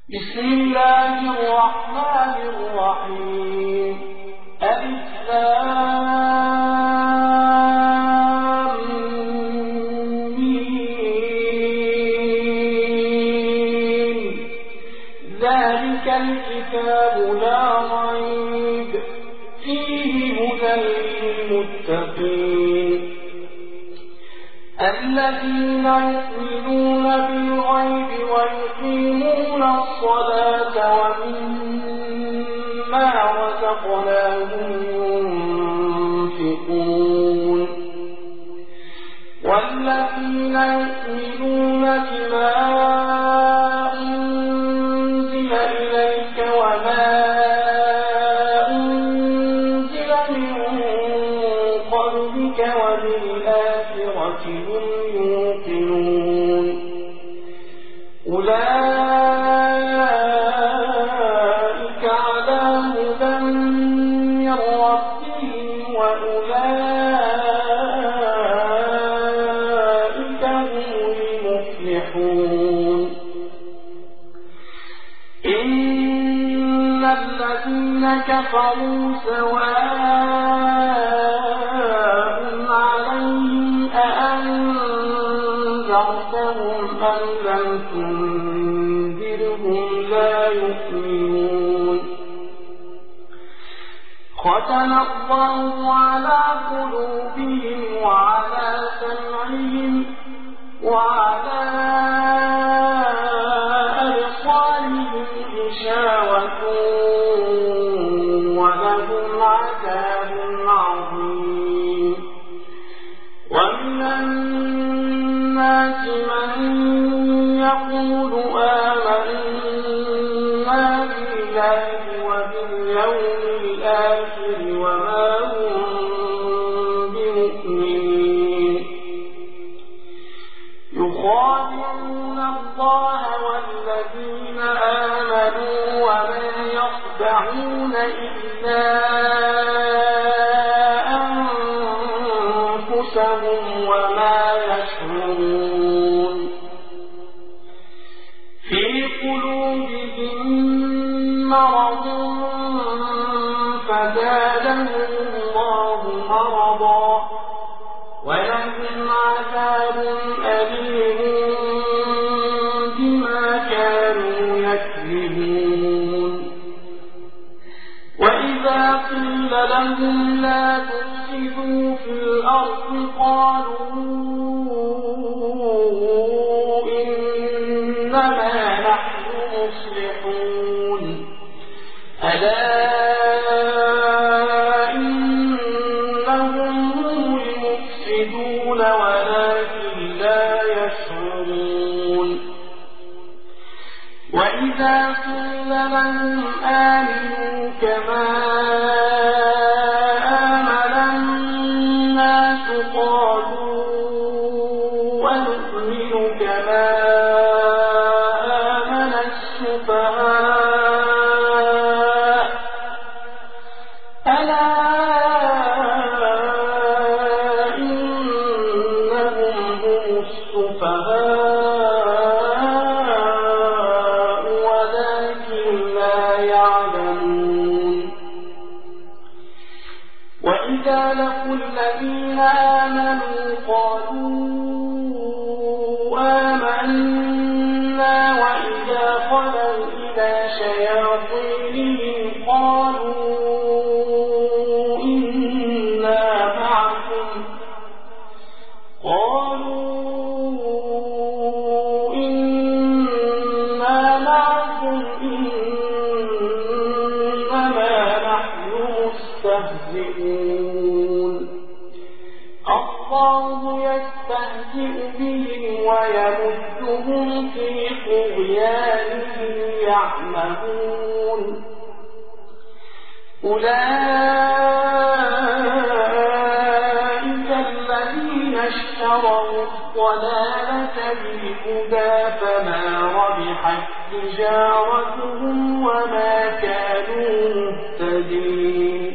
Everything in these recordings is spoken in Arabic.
بسم الله الرحمن الرحيم. ألف لام ميم. ذلك الكتاب لا ريب فيه هدى للمتقين الذين يؤمنون بالغيب ويقيمون الصلاة ومما رزقناهم ينفقون والذين يؤمنون بما أنزل إليك وما أنزل من قبلك وبالآخرة هم يوقنون أولئك على هدى من ربهم وأولئك هم المفلحون. إن الذين كفروا سواء عليهم أأنذرتهم أم لم تنذرهم لا يؤمنون. ختم الله على قلوبهم وعلى سمعهم وعلى أبصارهم غشاوة ولهم عذاب عظيم. ومن الناس من يقول آمنا بالله وباليوم الآخر وما هم بمؤمنين يخادعون الله والذين آمنوا وما يخدعون إلا أنفسهم وما يشعرون. في قلوبهم مرض فزادهم الله مرضا ولهم عذاب أليم بما كانوا يكذبون. وإذا قيل لهم لا تفسدوا في الأرض قالوا إنما نحن مصلحون. ألا إنهم هم المفسدون ولكن لا يشعرون. وإذا قيل لهم آمنوا كما آمن الناس قالوا أنؤمن كما آمن السفهاء. ألا إنهم هم السفهاء ولكن لا يعلمون. وإذا لقوا الذين آمنوا قالوا آمنا وإذا خلوا إلى شياطينهم قالوا إنا معكم إنما نحن مستهزئون. الله يستهزئ بهم ويمدهم في طغيانهم يعمهون. أولئك الذين اشتروا الضلالة بالهدى فما ربحت تجارتهم وما كانوا مهتدين.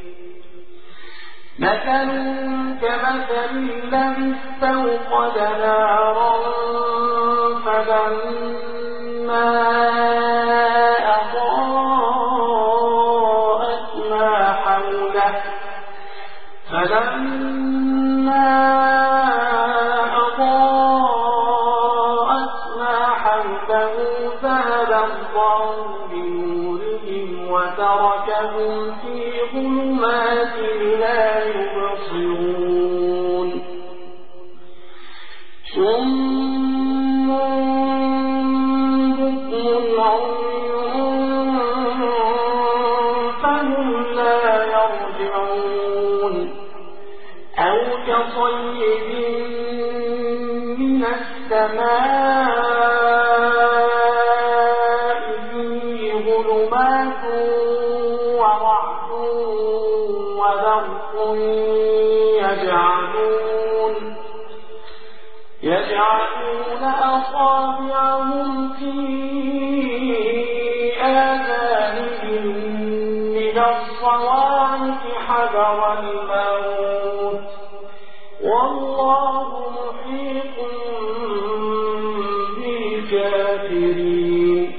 مثل كمثل الذي استوقد نارا فلما ذهب الله بنورهم وتركهم في ظلمات لا يبصرون صم بكم عمي فهم لا يرجعون أو كصيب من السماء فيه ظلمات ورعد وبرق يجعلون أصابعهم في آذانهم من الصواعق حذر الموت والله محيط بالكافرين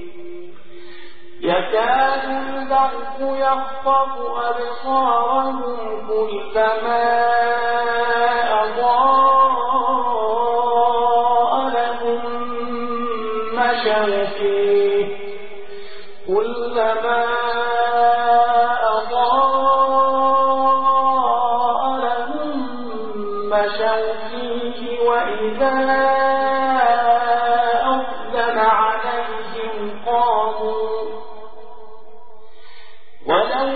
يكاد البرق يخطف أبصارهم كلما أضاء لهم مشوا فيه كلما أضاء لهم مشوا فيه وإذا أظلم عليهم قاموا ولو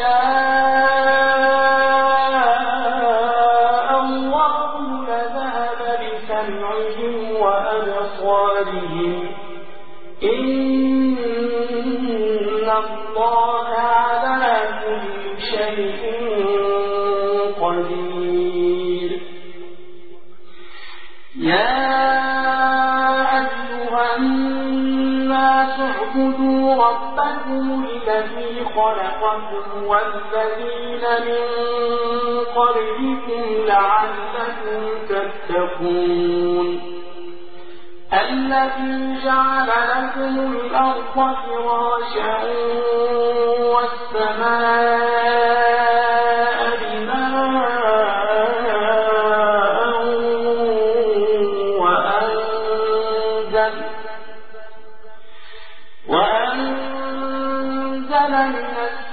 شاء الله لذهب بسمعهم وأبصارهم إن الله على كل شيء قدير يا أيها الناس اعبدوا ربكم الذي خلقكم والذين من قبلكم لعلكم تتقون الذي جعل لكم الأرض فراشا والسماء بناء وأنزل من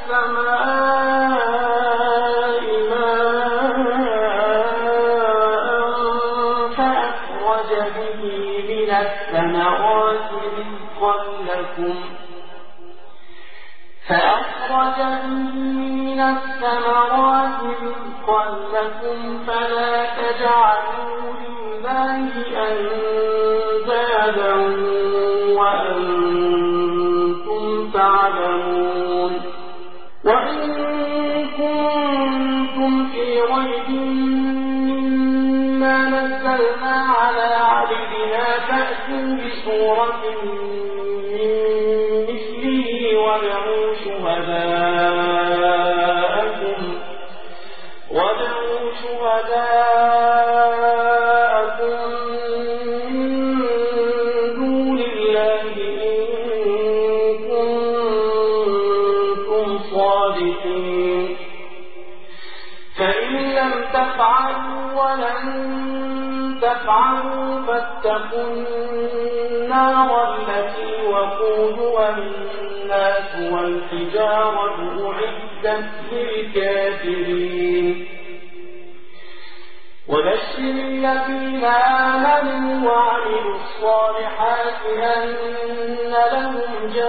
السماء ماء فأخرج به من الثمرات رزقا لكم فلا تجعلوا لله أندادا وأنتم تعلمون وإن كنتم في ريب مما نزلنا على عبدنا فأتوا بسورة من مثله وادعوا شهداءكم من دون الله إن كنتم صادقين فإن لم تفعلوا ولن تفعلوا فاتقوا النار التي وقودها الناس والحجارة أعدت للكافرين وبشر الذين آمنوا وعملوا الصالحات أن لهم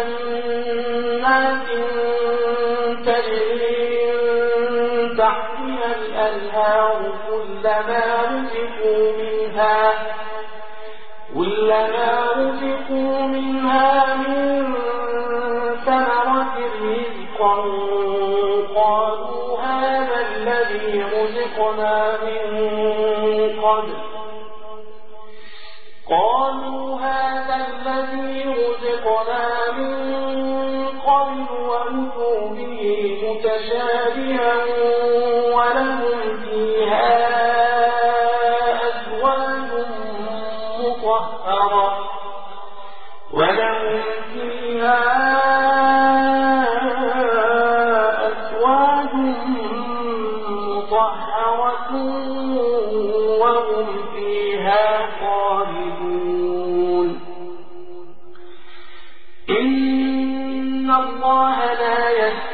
جنات تجري من تحتها الأنهار كلما رزقوا منها من ثمرة رزقا قالوا هذا الذي رزقنا من قبل وأتوا به متشابها ولهم فيها أزواج مطهرة وهم فيها خالدون إن الله لا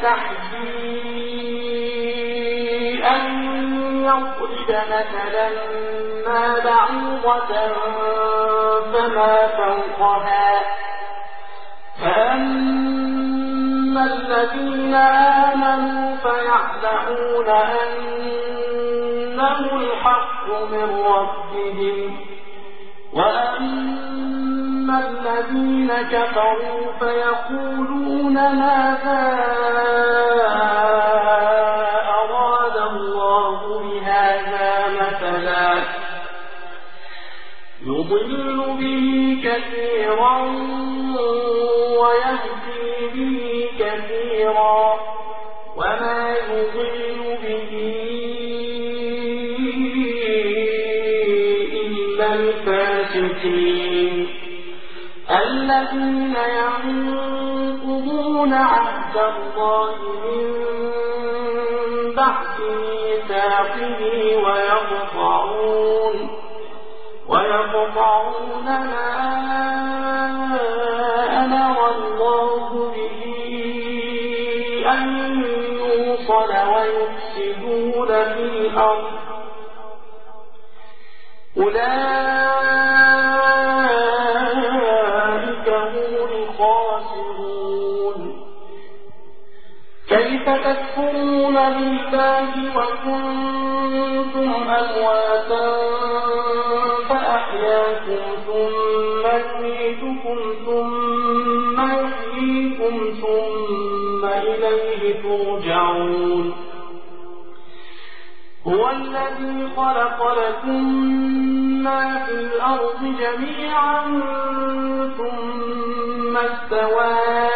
يستحيي أن يضرب مثلا ما بعوضة فما فوقها فأما الذين آمنوا فيعلمون أنه الحق من ربهم وأما الذين كفروا فيقولون ماذا أراد الله بهذا مثلا يضل به كثيرا ويهدي به كثيرا وما يضل به إلا الفاسقين الذين ينقضون عهد الله من بعد ميثاقه ويقطعون ما أمر الله به أن يوصل ويفسدون في الأرض أولئك هم الخاسرون كيف تكفرون بالله وكنتم أمواتا فأحياكم ثم يميتكم ثم يحييكم ثم إليه ترجعون هو الذي خلق لكم ما في الأرض جميعا ثم استوى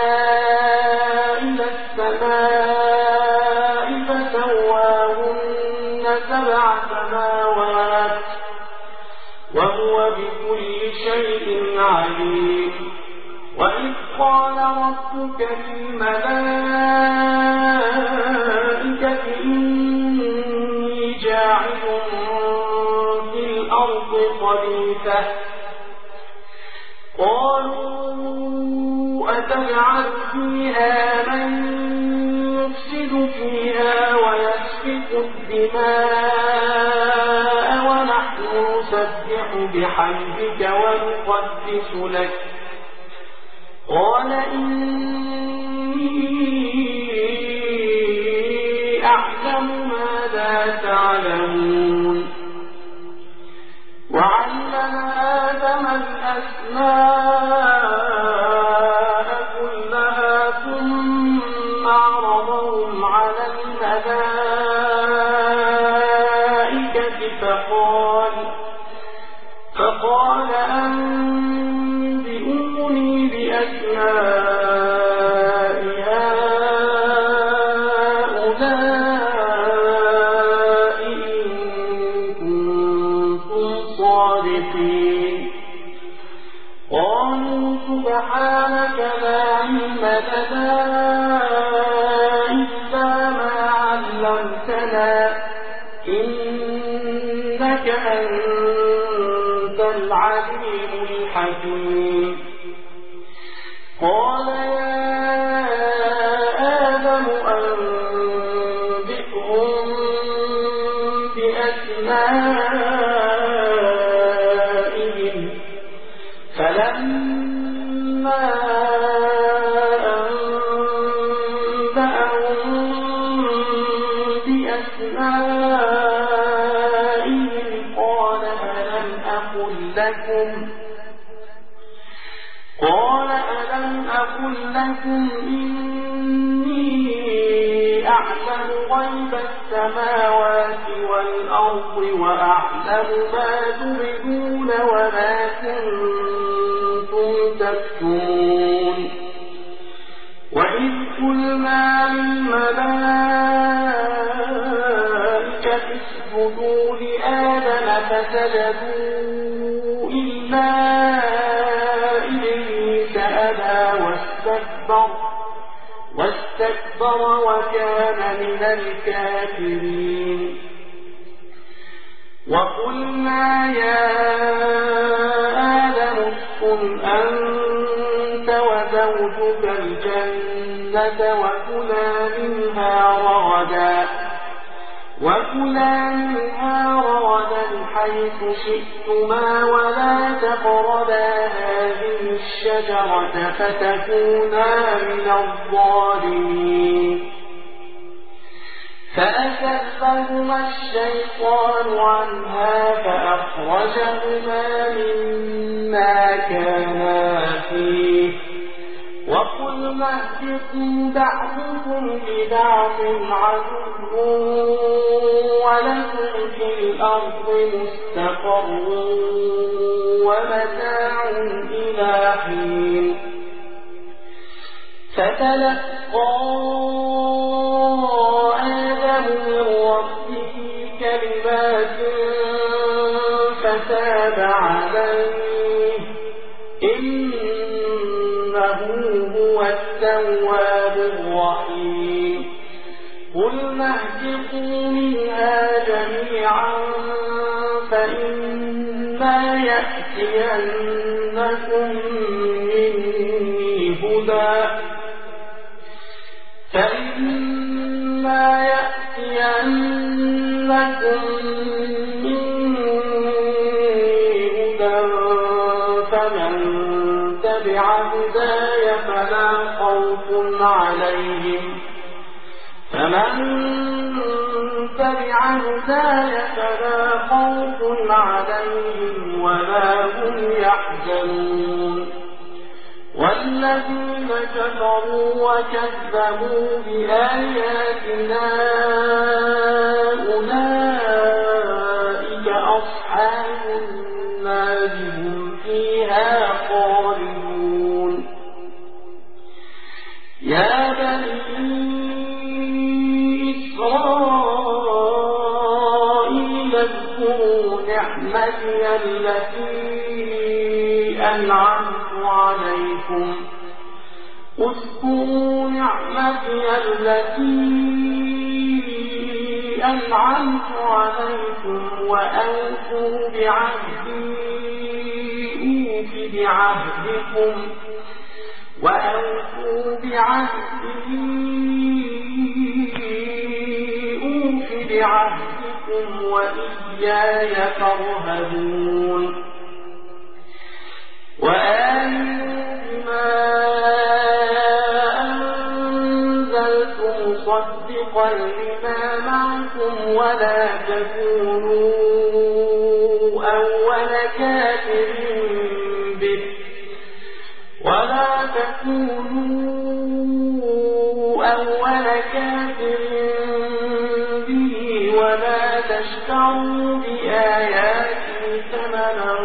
إلى السماء فسواهن 7 سماوات وهو بكل شيء عليم وإذ قال ربك للملائكة إني جاعل في الأرض خليفة قالوا أتجعل فيها من يفسد فيها ويسفك الدماء ونحن نسبح بحمدك ونقدس لك قال إني أعلم ما لا تعلمون وعلم آدم الأسماء كلها ثم عرضهم على الملائكة فقال أنبئوني بأسماء هؤلاء إن كنتم صادقين قالوا سبحانك لا علم لنا إلا ما علمتنا إنك أنت العليم الحكيم قال يا آدم أنبئهم بأسمائهم فلما أنبأهم بأسمائهم قال ألم أقل لكم إني أعلم غيب السماوات والأرض وأعلم ما تبدون وما كنتم تكتمون وإذ قلنا للملائكة اسجدوا لآدم فسجدوا إلا إبليس أبى واستكبر وكان من الكافرين وقلنا يا آدم اسكن أنت وزوجك الجنة وكلا منها رغدا حيث شئتما ولا تقربا هذه الشجرة فتكونا من الظالمين فأزلهما الشيطان عنها فأخرجهما مما كانا فيه وقلنا اهبطوا بعضكم لبعض عدو ولكم في الأرض مستقر ومتاع إلى حين فتلقى آدم من ربه كلمات فتاب عليه إنه هو التواب الرحيم قلنا اهبطوا منها جميعا فإما يأتينكم مني هدى فمن تبع هداي فلا خوف عليهم ولا هم يحزنون والذين كفروا وكذبوا بآياتنا أولئك أصحاب النار هم فيها خالدون يا بني إسرائيل اذكروا نعمتي التي أنعمت عليكم اذكروا نعمتي التي أنعمت عليكم وأوفوا بعهدي أوف بعهدكم وإياي فارهبون وآمنوا بما أنزلت مصدقا لما معكم ولا تكونوا أول كافر به ولا تشتروا بآياتي ثمنا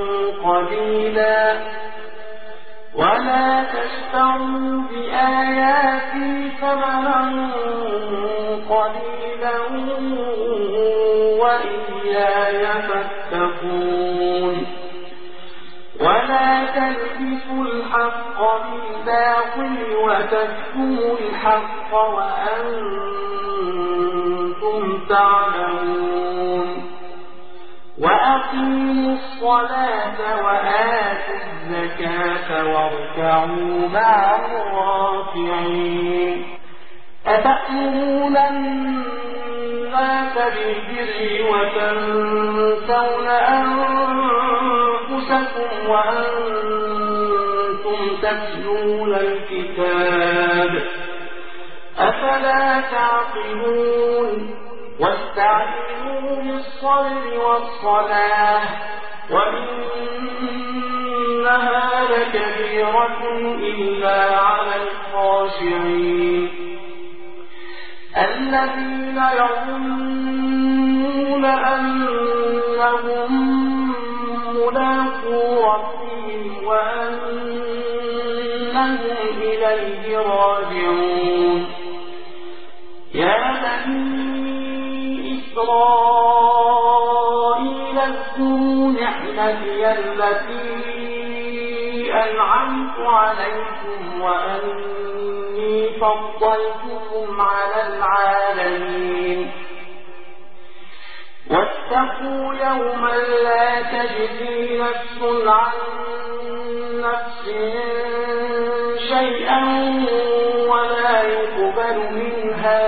قليلا وإياي فاتقون ولا تلبسوا الحق بالباطل وتكتموا الحق وأنتم تعلمون وأقيموا الصلاة وآتوا الزكاة واركعوا مع الراكعين أتأمرون الناس بالبر وتنسون أنفسكم وأنتم تتلون الكتاب أفلا تعقلون واستعينوا بالصبر والصلاة وإنها لكبيرة إلا على الخاشعين الذين يظنون أنهم ملاقو ربهم وأنهم إليه راجعون يا بني إسرائيل اذكروا نعمتي التي أنعمت عليكم وأني فضلتكم على العالمين واتقوا يوما لا تجزي نفس عن نفس شيئا ولا يقبل منها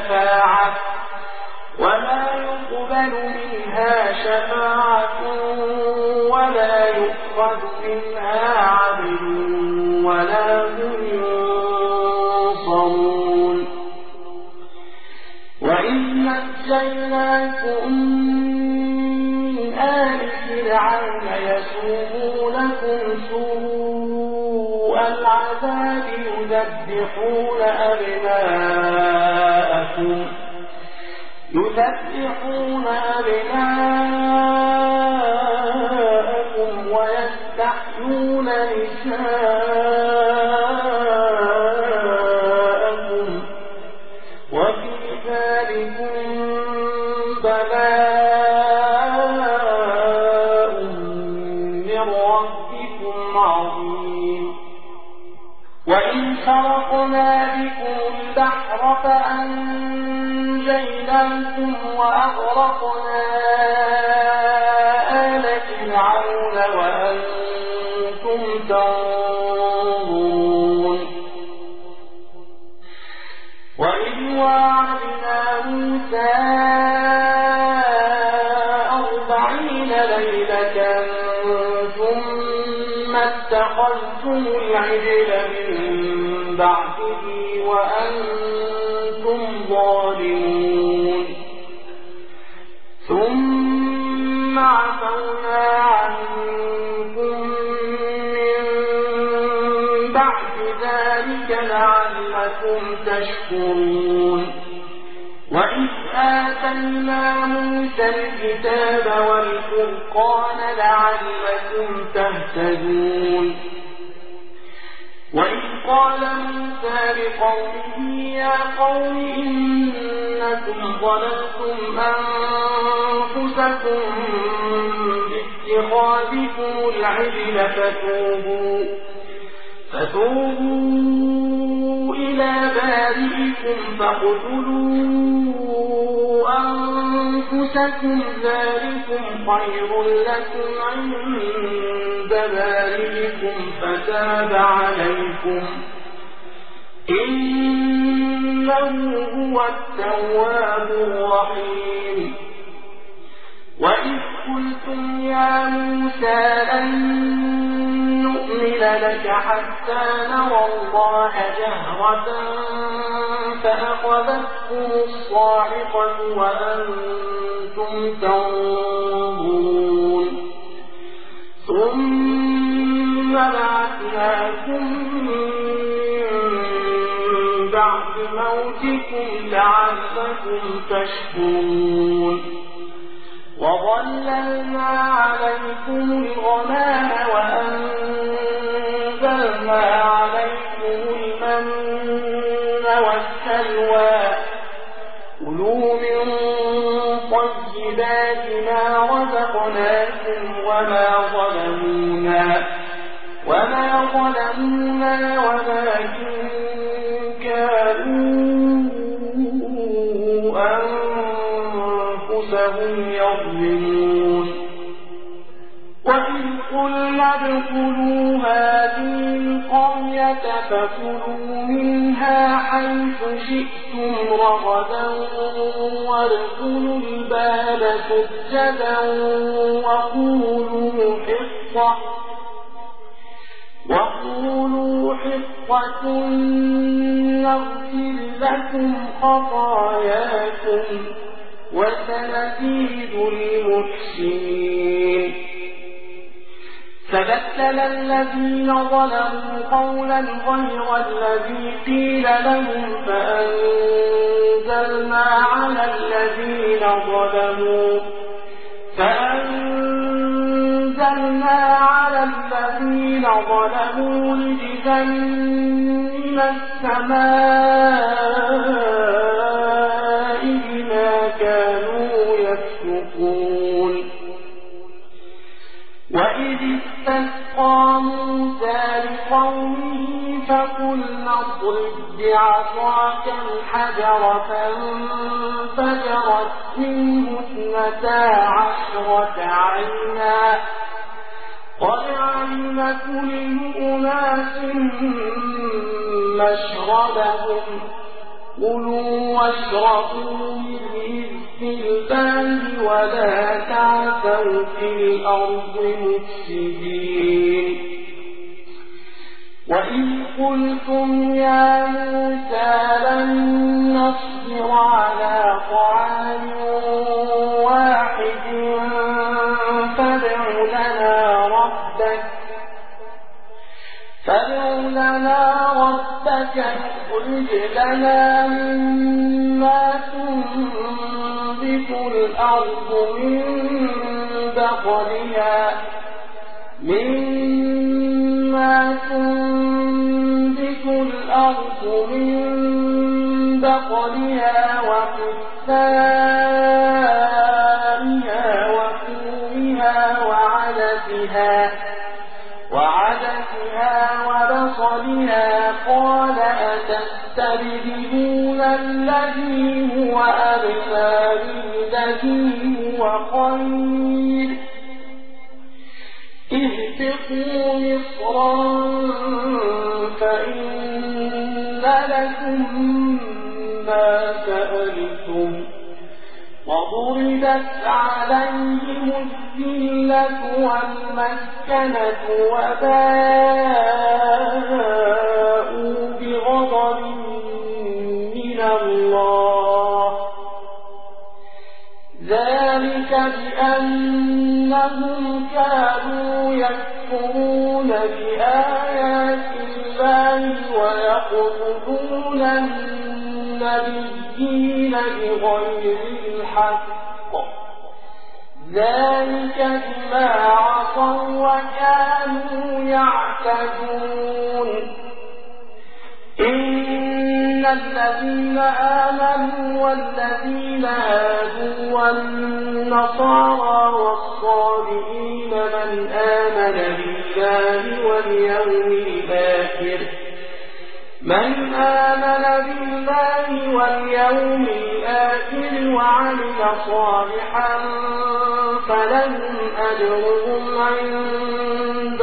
شفاعة ولا يؤخذ منها عدل ولا هم ينصرون وإذ نجيناكم من آل فرعون يسومونكم سوء العذاب يذبحون أبناءكم ويستحيون نساءكم وفي ذلكم بلاء من ربكم عظيم وإن فرقنا بكم البحر فأنجيناكم وأغرقنا آل فرعون وأنتم تنظرون وإذ واعدنا موسى 40 ليلة ثم اتخذتم العجل من بعده وأنتم ظالمون ثم عفونا عنكم من بعد ذلك لعلكم تشكرون وإذ آتينا موسى الكتاب والفرقان لعلكم تهتدون وإذ قال موسى لقومه يا قوم إنكم ظلمتم أنفسكم باتخاذكم العجل فتوبوا إلى بارئكم فاقتلوا أنفسكم ذلكم خير لكم عند بارئكم فتاب عليكم إنه هو التواب الرحيم وإذ قلتم يا موسى لن نؤمن لك حتى نرى الله جهرة فأخذتكم الصاعقة وأنتم تنظرون ثم بعثناكم من بعد موتكم لعلكم تشكرون وظللنا عليكم الغمام وأنزلنا عليكم المن والسلوى كلوا من طيبات ما رزقناكم وما ظلمونا ولكن كانوا أنفسهم يظلمون وإذ قلنا ادخلوا هذه القرية فكلوا منها حيث شئتم رغدا وادخلوا الباب سجدا وقولوا حطة نغفر لكم خطاياكم وسنزيد المحسنين فبدل الذين ظلموا قولا غير الذي قيل لهم فأنزلنا على الذين ظلموا رجزا من السماء بما كانوا يفسقون وإذ استسقى موسى لقومه فقلنا اضرب بعصاك الحجر فانفجرت منه 12 عينا قد علم كل أناس مشربهم كلوا واشربوا من رزق الله ولا تعثوا في الأرض مفسدين وإذ قلتم يا موسى لن نصبر على طعام واحد فادع لنا ربك يخرج لنا مما تنبت الأرض من بقلها وقثائها وفومها وعدسها وبصلها قال أتستبدلون الذي هو أدنى بالذي هو خير اهبطوا مصرا فإن لكم ما سألتم وضربت عليهم الذلة والمسكنة وباءوا بغضب من الله ذلك بأنهم كانوا يكفرون بآيات الله ويقتلون النبيين بغير الحق ذلك بما عصوا وكانوا يعتدون إن الذين آمنوا والذين هادوا والنصارى والصابئين من آمن بالله واليوم الآخر وعمل صالحا فلهم أجرهم عند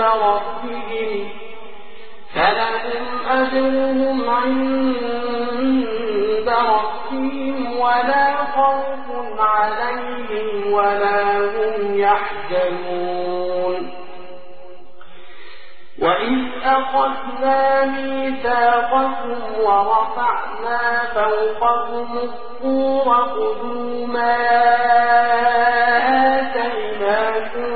ربهم ولا خوف عليهم ولا هم يحزنون وإذ أخذنا ميثاقكم ورفعنا فوقكم الطور خذوا ما آتيناكم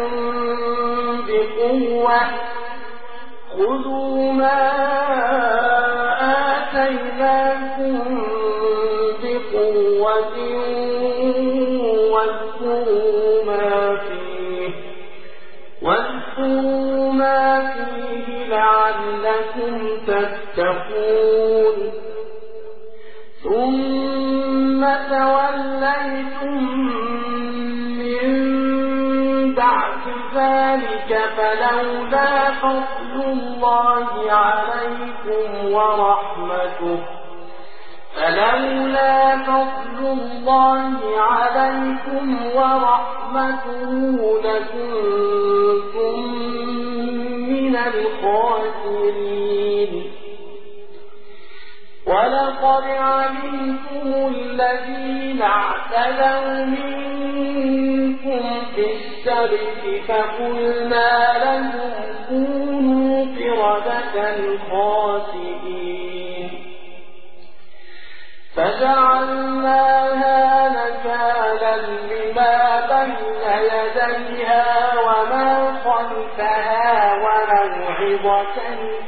بقوة واذكروا ما فيه لعلكم تتقون ثم توليتم من بعد ذلك فلولا فضل الله عليكم ورحمته لكنتم من الخاسرين ولقد علمتم الذين اعتدوا منكم في السبت فقلنا لهم كونوا قردة خاسئين فجعلناها نكالا لما بين يديها وما خلفها وموعظة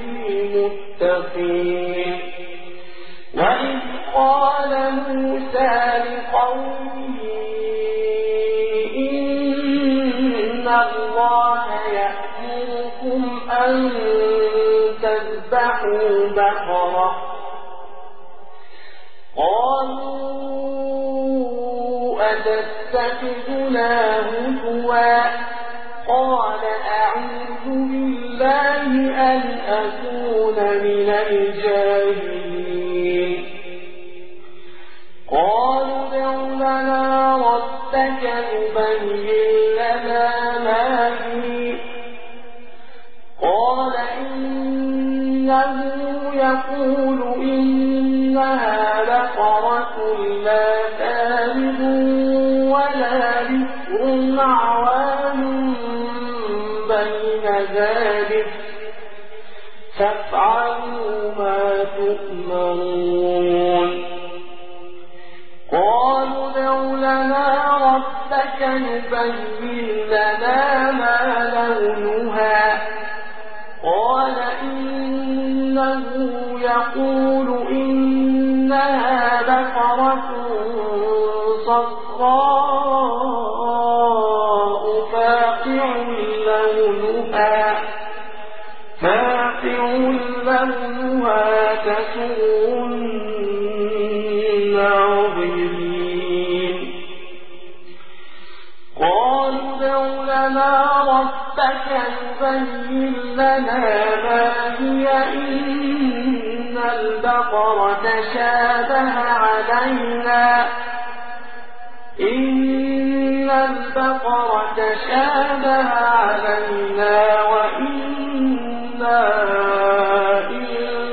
للمتقين وإذ قال موسى لقومه إن الله يأمركم أن تذبحوا بقرة قالوا أتتخذنا هزوا قال أعوذ بالله أن أكون من الجاهلين قالوا ادع لنا ربك يبين لنا ما هي قال إنه يقول إنها بقرة لا فارض ولا بكر عوان بين ذلك فافعلوا ما تؤمرون قالوا ادع لنا ربك يبين لنا ما لونها قال إنه يقول إنها بقرة صفراء فاقع لونها تسر الناظرين قالوا ادع لنا ربك يبين لنا ما هي إن البقرة شابه علينا وإنا إن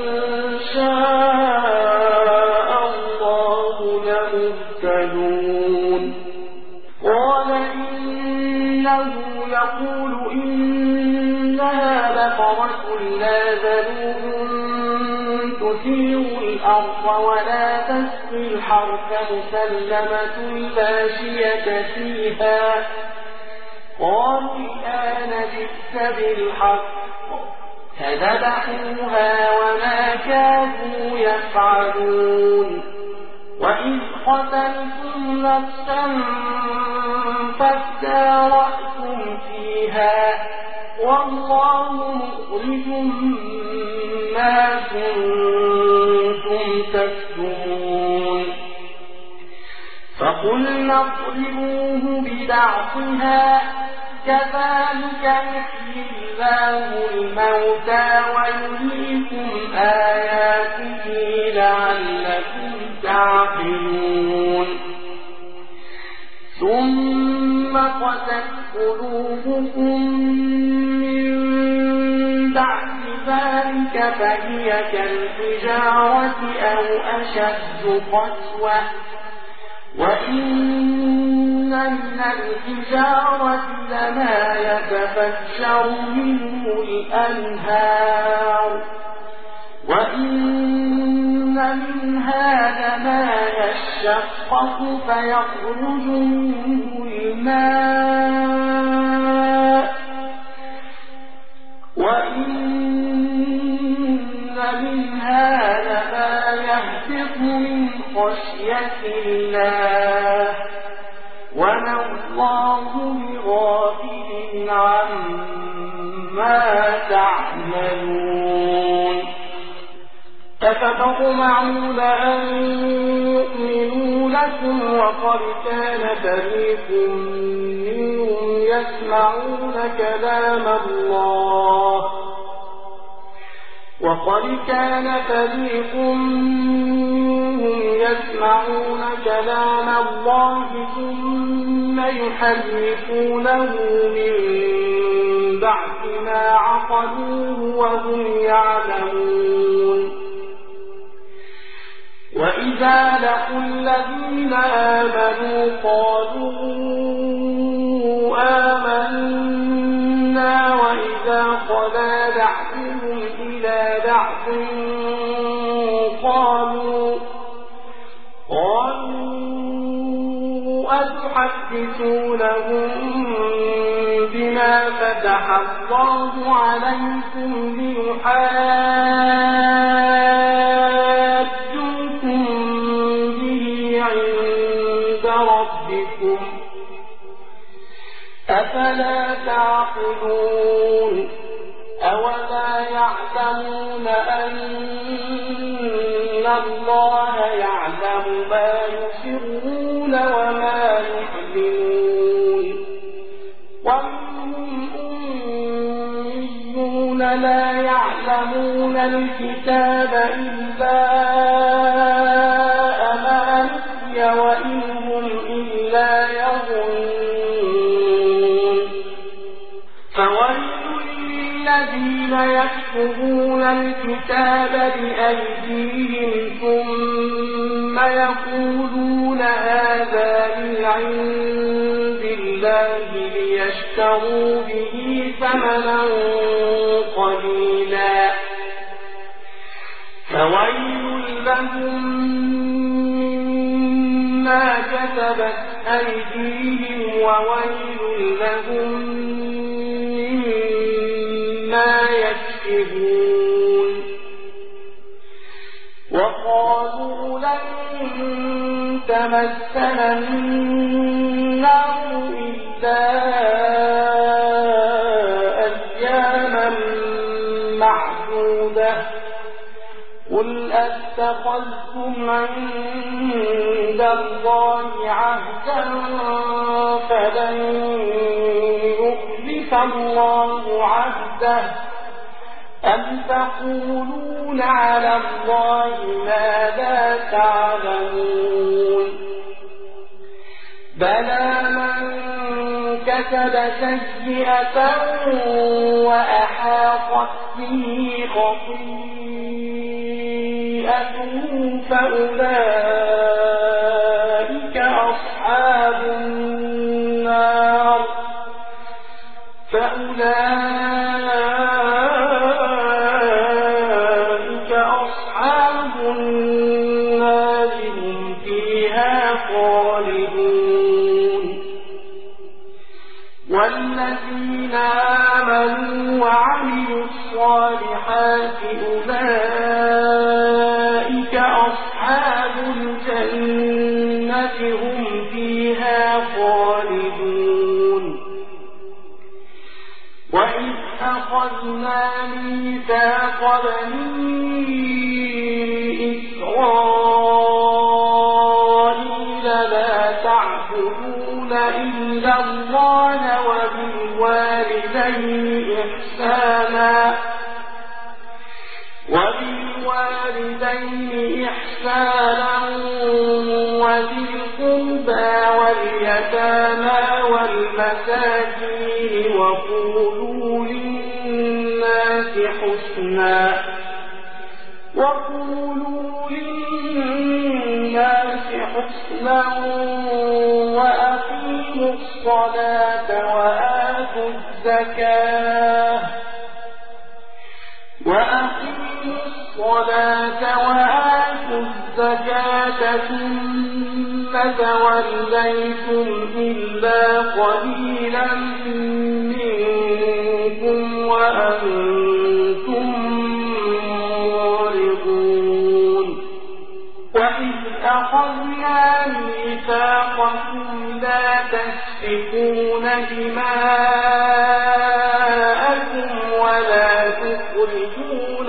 شاء الله لمهتدون قال إنه يقول إنها بقرة لا ذلول تثير الأرض ولا تسقي الحرث مسلمة لا شية فيها قالوا الآن جئت بالحق فذبحوها وما كادوا يفعلون وإذ قتلتم نفسا فادارأتم فيها والله مخرج ما كنتم تكتمون فقلنا اضربوه ببعضها كذلك يحيي الله الموتى ويريكم آياته لعلكم تعقلون ثم قست قلوبكم من بعد ذلك فهي كالحجارة أو أشد قسوة وإن من الحجارة لما يتفجر منه الأنهار وإن منها لما يشقق فيخرج منه الماء وإن منها لما يهبط من خشية الله وما الله بغافل عما تعملون أفتطمعون أن يؤمنوا لكم وقد كان فريق منهم يسمعون كلام الله ثم يحرفونه من بعد ما عقلوه وهم يعلمون وإذا لقوا الذين آمنوا قالوا آمنا وإذا خلا بعضهم إلى بعض قالوا أتحدثونهم بما فتح الله عليكم ليحاجوكم به عند ربكم أفلا تعقلون أولا يعلمون أن الله يعلم ما يسرون وما يعلنون ومنهم أميون لا يعلمون الكتاب إلا أماني وإن هم إلا يظنون فويل للذين يكتبون الكتاب بأيديهم أيديهم ثم يقولون هذا من عند الله ليشتروا به ثمنا قليلا فويل لهم مما كسبت أيديهم وويل لهم مما يكسبون وقالوا لن تمسنا النار إلا أياما معدودة قل أتخذتم عند الله عهدا فلن يخلف الله عهده أم تقولون على الله ما لا تعلمون بلى من كسب سيئة وأحاطت به خطيئته فأولئك أصحاب النار هم فيها خالدون والذين آمنوا وعملوا الصالحات أولئك أصحاب الجنة هم فيها خالدون وإذ أخذنا ميثاق بني إسرائيل لا تعبدون إلا الله وبالوالدين إحسانا وذي القربى واليتامى والمساكين وقولوا للناس حسنا وأقيموا الصلاة وآتوا الزكاة ثم توليتم إلا قليلا منكم وأنتم معرضون وإذ أخذنا ميثاقكم لا تسفكون دماءكم ولا تخرجون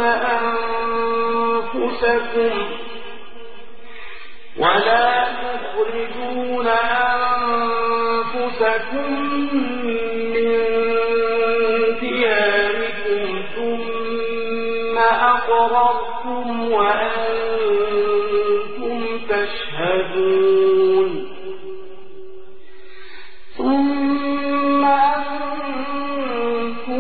أنفسكم من دياركم ثم أقررتم وأنتم تشهدون ثم أنتم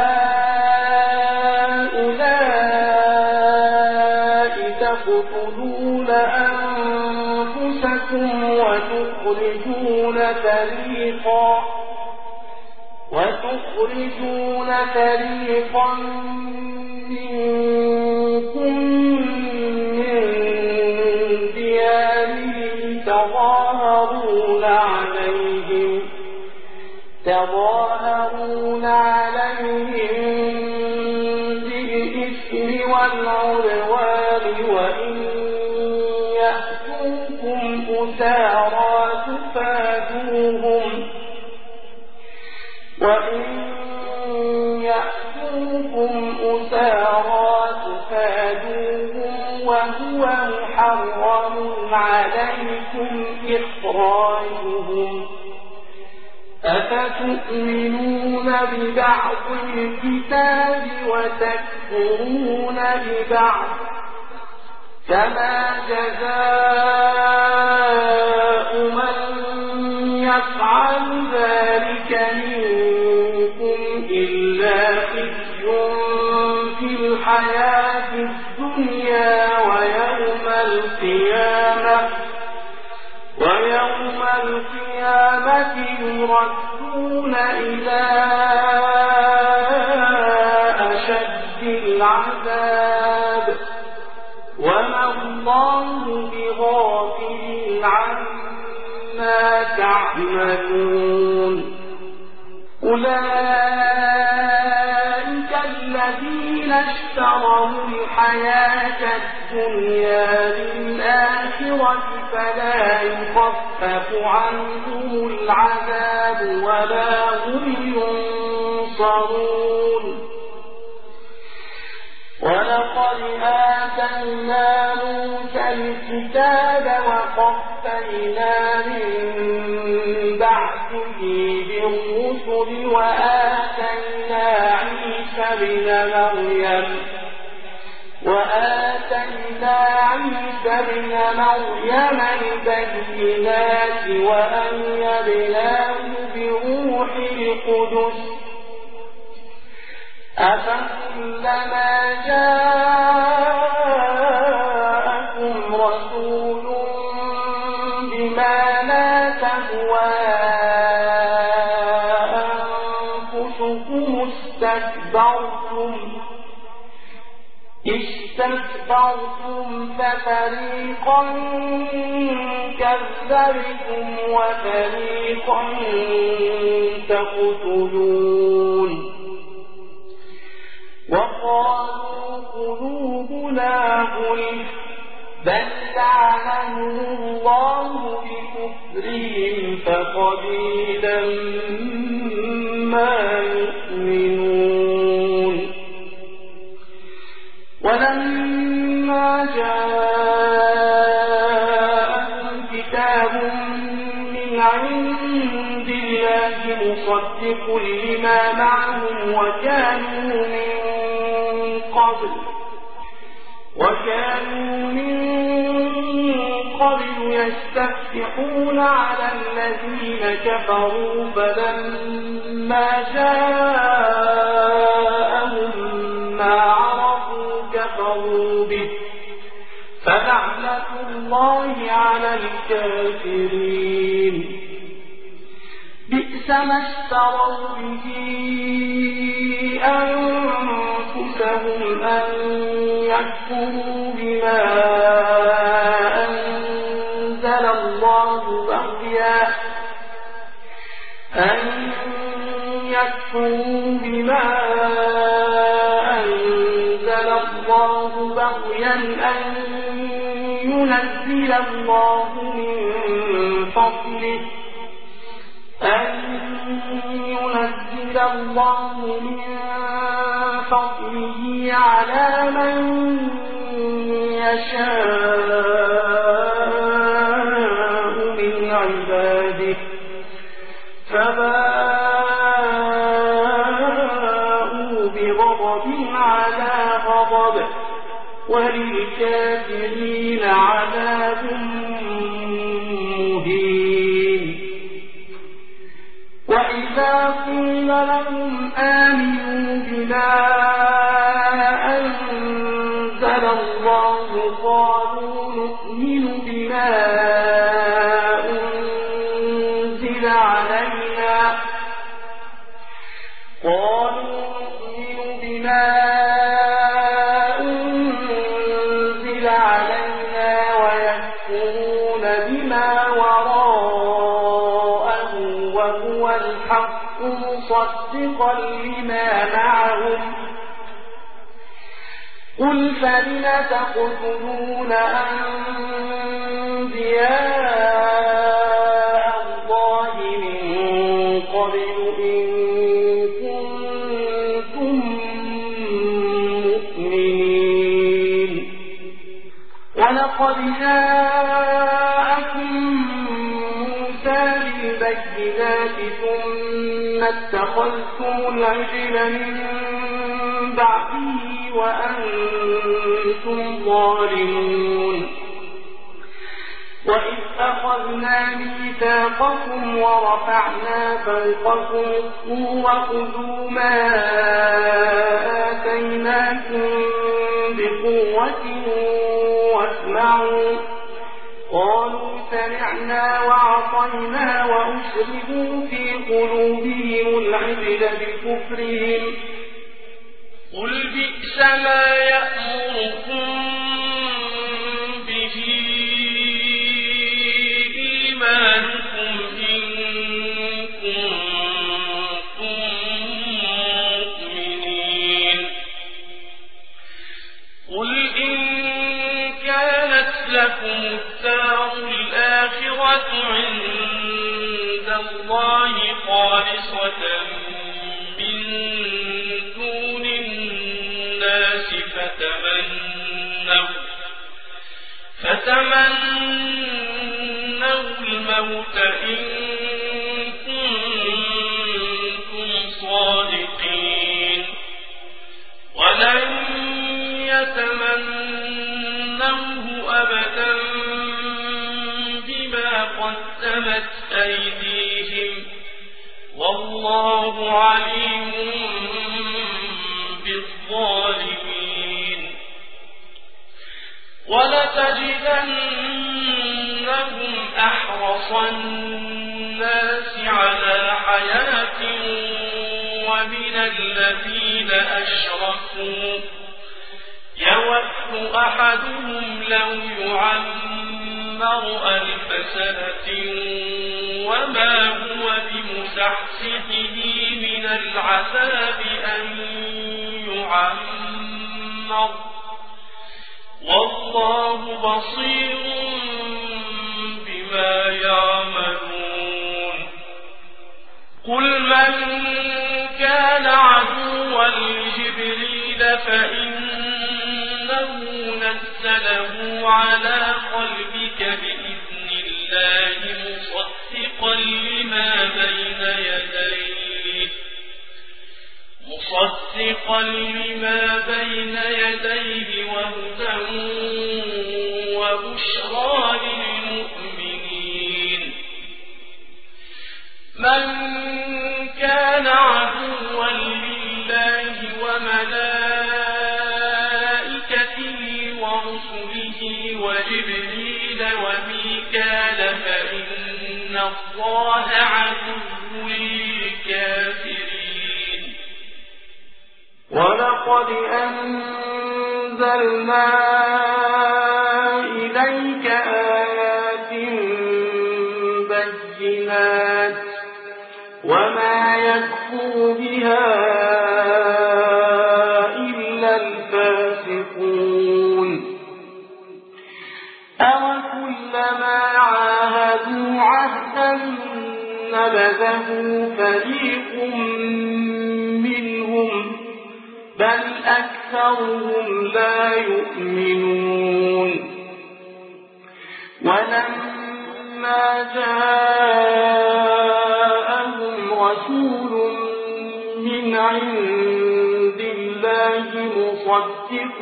هؤلاء تقتلون أنفسكم وتخرجون فريقا منكم من ديارهم تظاهرون عليهم بالإثم والعدوان وإن يأتوكم أسارى تفادوهم وهو محرم عليكم إخراجهم أفتؤمنون ببعض الكتاب وتكفرون ببعض فما جزاء من يفعل ذلك منكم إلا خزي في الحياة الدنيا ويوم القيامة يردون إلى أشد العذاب وما الله بغافل عما تعملون أولئك الذين اشتروا الحياة الدنيا بالآخرة فلا يخفف عنهم العذاب ولا هم ينصرون ولقد آتينا موسى الكتاب وقفينا من بعده بالرسل وآتينا عيسى ابن مريم البينات وأيدناه بروح القدس أفكلما جاءكم رسول بما لا تهوى أنفسكم استكبرتم ففريقا كذبتم وفريقا تقتلون وقالوا قلوبنا غلف بل لعنهم الله بكفرهم فقليلا ما يؤمنون ولما جاءهم كتاب من عند الله مصدق لما معهم وكانوا من قبل يستفتحون على الذين كفروا فلما جاءهم ما عرفوا كفروا به فلعنة الله على الكافرين بئس ما اشتروا به أنفسهم أن يكفروا بما أنزل الله بغيا أن ينزل الله من فضله على من يشاء من عباده فباءوا بغضب على غضب وللكافرين عذاب مهين وإذا قيل لهم آمنوا بما أنزل الله قالوا نؤمن بما أنزل علينا ويكفرون بما وراءه وهو الحق مصدقا لما معهم قل فلم تقتلون أنبياء الله من قبل إن كنتم مؤمنين ولقد جاءكم موسى بالبينات ثم اتخذتم العجل من بعده وأنتم ظالمون وإذ أخذنا ميثاقكم ورفعنا فوقكم الطور خذوا ما آتيناكم بقوة واسمعوا قالوا سمعنا وعصينا وأشربوا في قلوبهم العجل بكفرهم قل بئس ما يأمركم به إيمانكم إن كنتم مؤمنين قل إن كانت لكم الدار الآخرة عند الله خالصة من دون الناس فتمنوا الموت إن كنتم صادقين ولن يتمنوه أبدا بما قدمت أيديهم والله عليم بالظالمين ولتجدنهم أحرص الناس على حياة ومن الذين أشركوا يود أحدهم لو يعمر 1000 سنة وما هو بمزحزحه من العذاب أن يعمر والله بصير بما يعملون قل من كان عدوا لجبريل فإنه نزله على قلبك بإذن الله مصدقا لما بين يديه وهدى وبشرى للمؤمنين من كان عدوا لله وملائكته ورسله وجبريل وميكال فإن الله عدو للكافرين ولقد أنزلنا إليك آيات بينات وما يكفر بها إلا الفاسقون أوكلما عاهدوا عهدا نبذه فريق منهم بل أكثرهم لا يؤمنون ولما جاءهم رسول من عند الله مصدق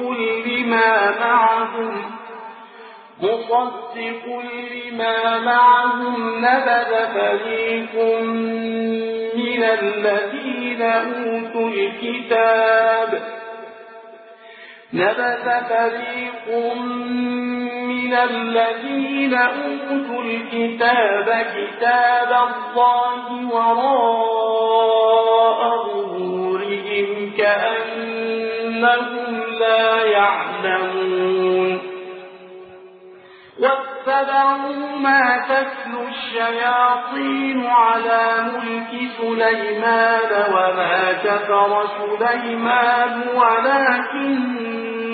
لما معهم نبذ فريق من الذين أوتوا الكتاب كتاب الله وراء ظهورهم كأنهم لا يعلمون واتبعوا ما تتلو الشياطين على ملك سليمان وما كفر سليمان ولكن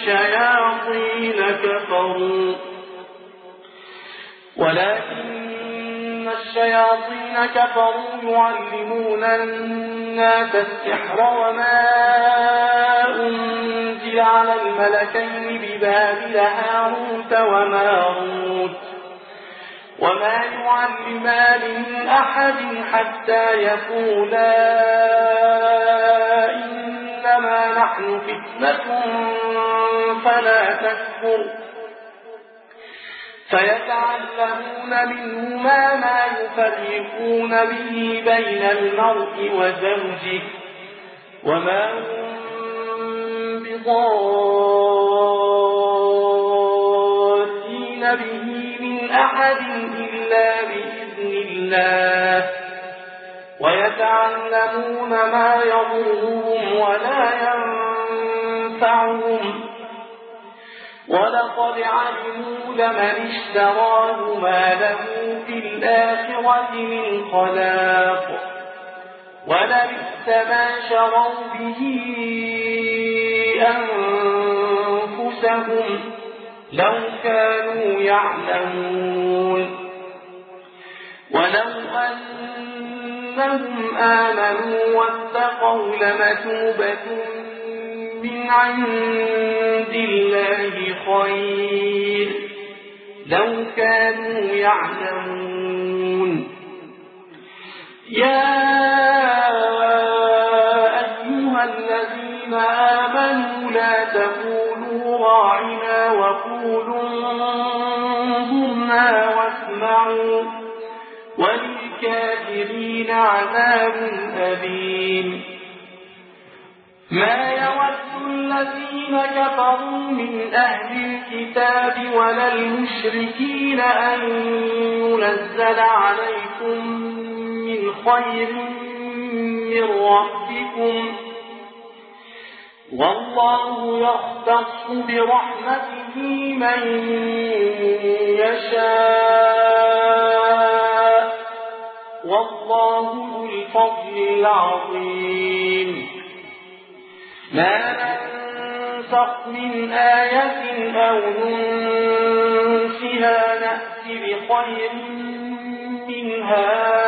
الشياطين كفروا يعلمون الناس السحر وما أنزل على الملكين ببابل هاروت وماروت وما يعلمان من أحد حتى يقولا إنما نحن فتنة فلا تكفر فيتعلمون منهما ما يفرقون به بين المرء وزوجه وما هم بضارين به من أحد إلا بإذن الله ويتعلمون ما يضرهم ولا ينفعهم ولقد علموا لمن اشتراه ما له في الآخرة من خلاق ولبئس ما شروا به أنفسهم لو كانوا يعلمون ولو أنهم آمنوا واتقوا لمثوبة من عند الله خير لو كانوا يعلمون يا أيها الذين آمنوا لا تقولوا راعنا وقولوا انظرنا واسمعوا وللكافرين عذاب أليم ما يود الذين كفروا من أهل الكتاب ولا المشركين أن ينزل عليكم من خير من ربكم والله يختص برحمته من يشاء والله ذو الفضل العظيم ما ننسخ من آية أو ننسها نأت بخير منها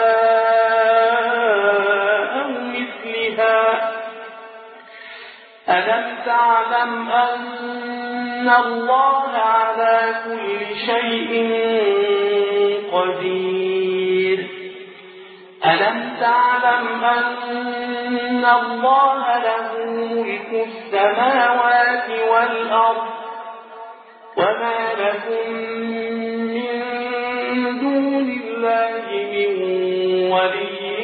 أو مثلها ألم تعلم أن الله على كل شيء قدير ألم تعلم أن الله له ملك السماوات والأرض وما لكم من دون الله من ولي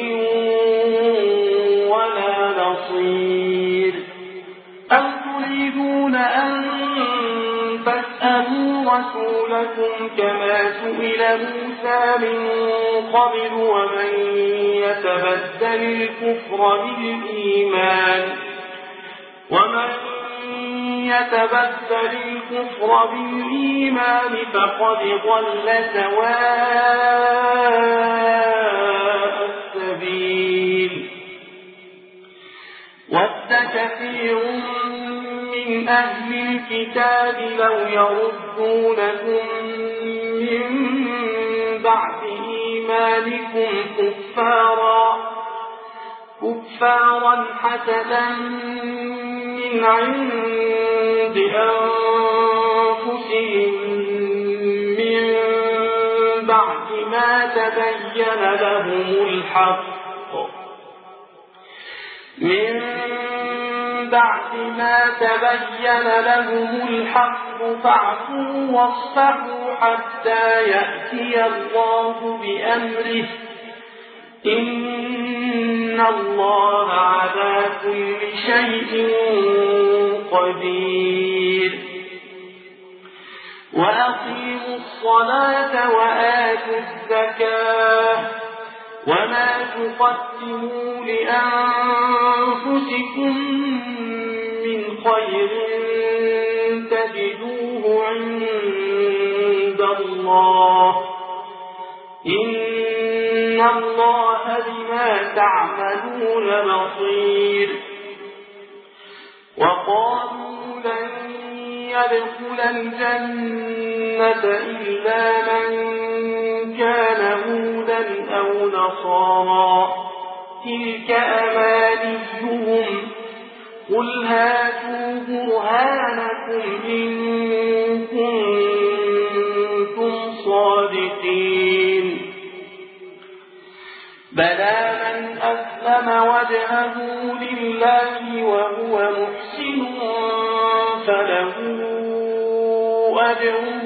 ولا نصير أم تريدون أن تسألوا رسولكم كما سئل موسى من قبل ومن يتبدل الكفر بالإيمان فقد ضل سواء السبيل ود كثير من أهل الكتاب لو يردونكم من بعد إيمانكم كفارا حسدا من عند أنفسهم من بعد ما تبين لهم الحق فاعفوا واصفحوا حتى يأتي الله بأمره إن الله على كل شيء قدير وأقيموا الصلاة وآتوا الزكاة وما تقدموا لأنفسكم من خير تجدوه عند الله إن الله بما تعملون بصير وقالوا لن يدخل الجنة إلا من كان هودا أو نصارى تلك أمانيهم قل هاتوا برهانكم إن كنتم صادقين بلى من أسلم وجهه لله وهو محسن فله أجره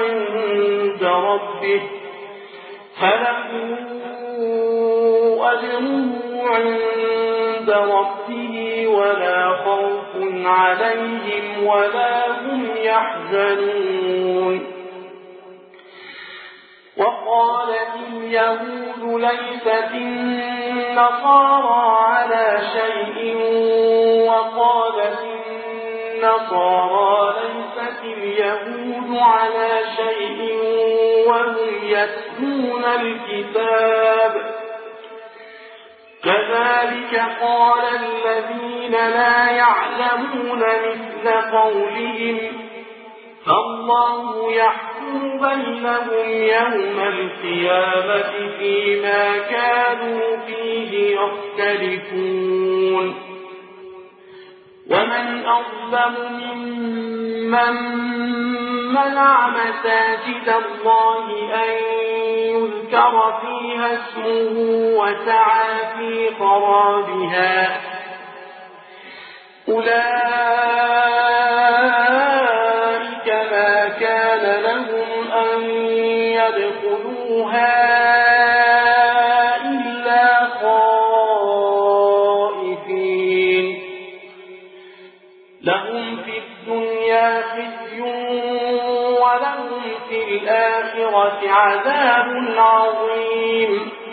عند ربه ولا خوف عليهم ولا هم يحزنون وقالت اليهود ليست النصارى على شيء وقالت النصارى ليست اليهود على شيء وهم يتلون الكتاب كذلك قال الذين لا يعلمون مثل قولهم فالله يحكم بينهم يوم القيامة فيما كانوا فيه يختلفون ومن أظلم ممن منع مساجد الله أن يذكر فيها اسمه وسعى في خرابها أولئك ما كان لهم أن يدخلوها إلا خائفين لهم في الدنيا خزي ولهم في الآخرة عذاب عظيم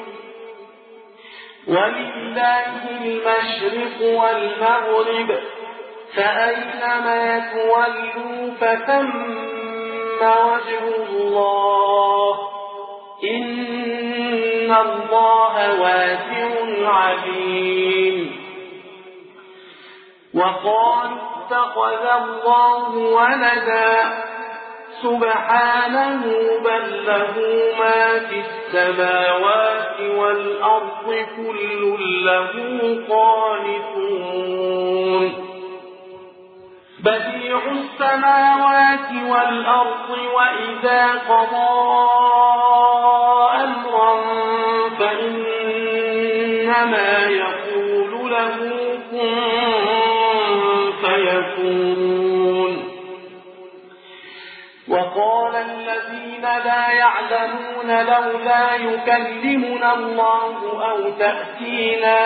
ولله المشرق والمغرب فأينما تولوا فثم وجه الله إن الله واسع عليم وقالوا اتخذ الله ولدا سبحانه بل له ما في السماوات والأرض كل له قانتون بديع السماوات والأرض وإذا قضى أمرا فإنما يقول له كن فيكون وقال الذين لا يعلمون لولا يكلمنا الله أو تأتينا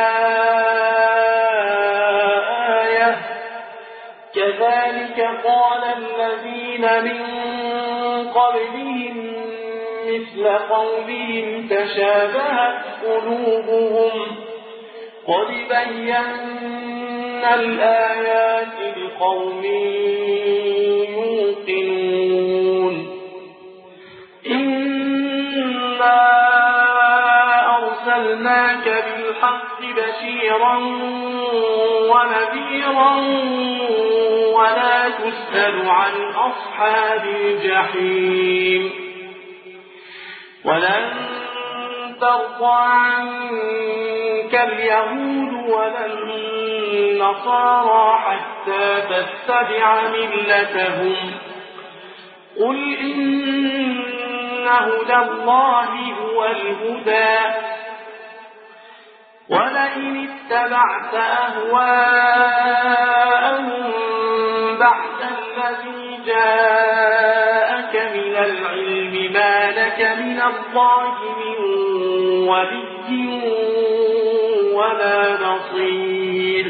آية كذلك قال الذين من قبلهم مثل قولهم تشابهت قلوبهم قد بينا الآيات لقوم يوقنون إنا أرسلناك بالحق بشيرا ونذيرا ولا تسأل عن أصحاب الجحيم ولن ترضى عنك اليهود ولا النصارى حتى تتبع ملتهم قل إن هدى الله هو الهدى ولئن اتبعت أهواءهم بعد الذي جاءك من العلم ما لك من الله من ولي ولا نصير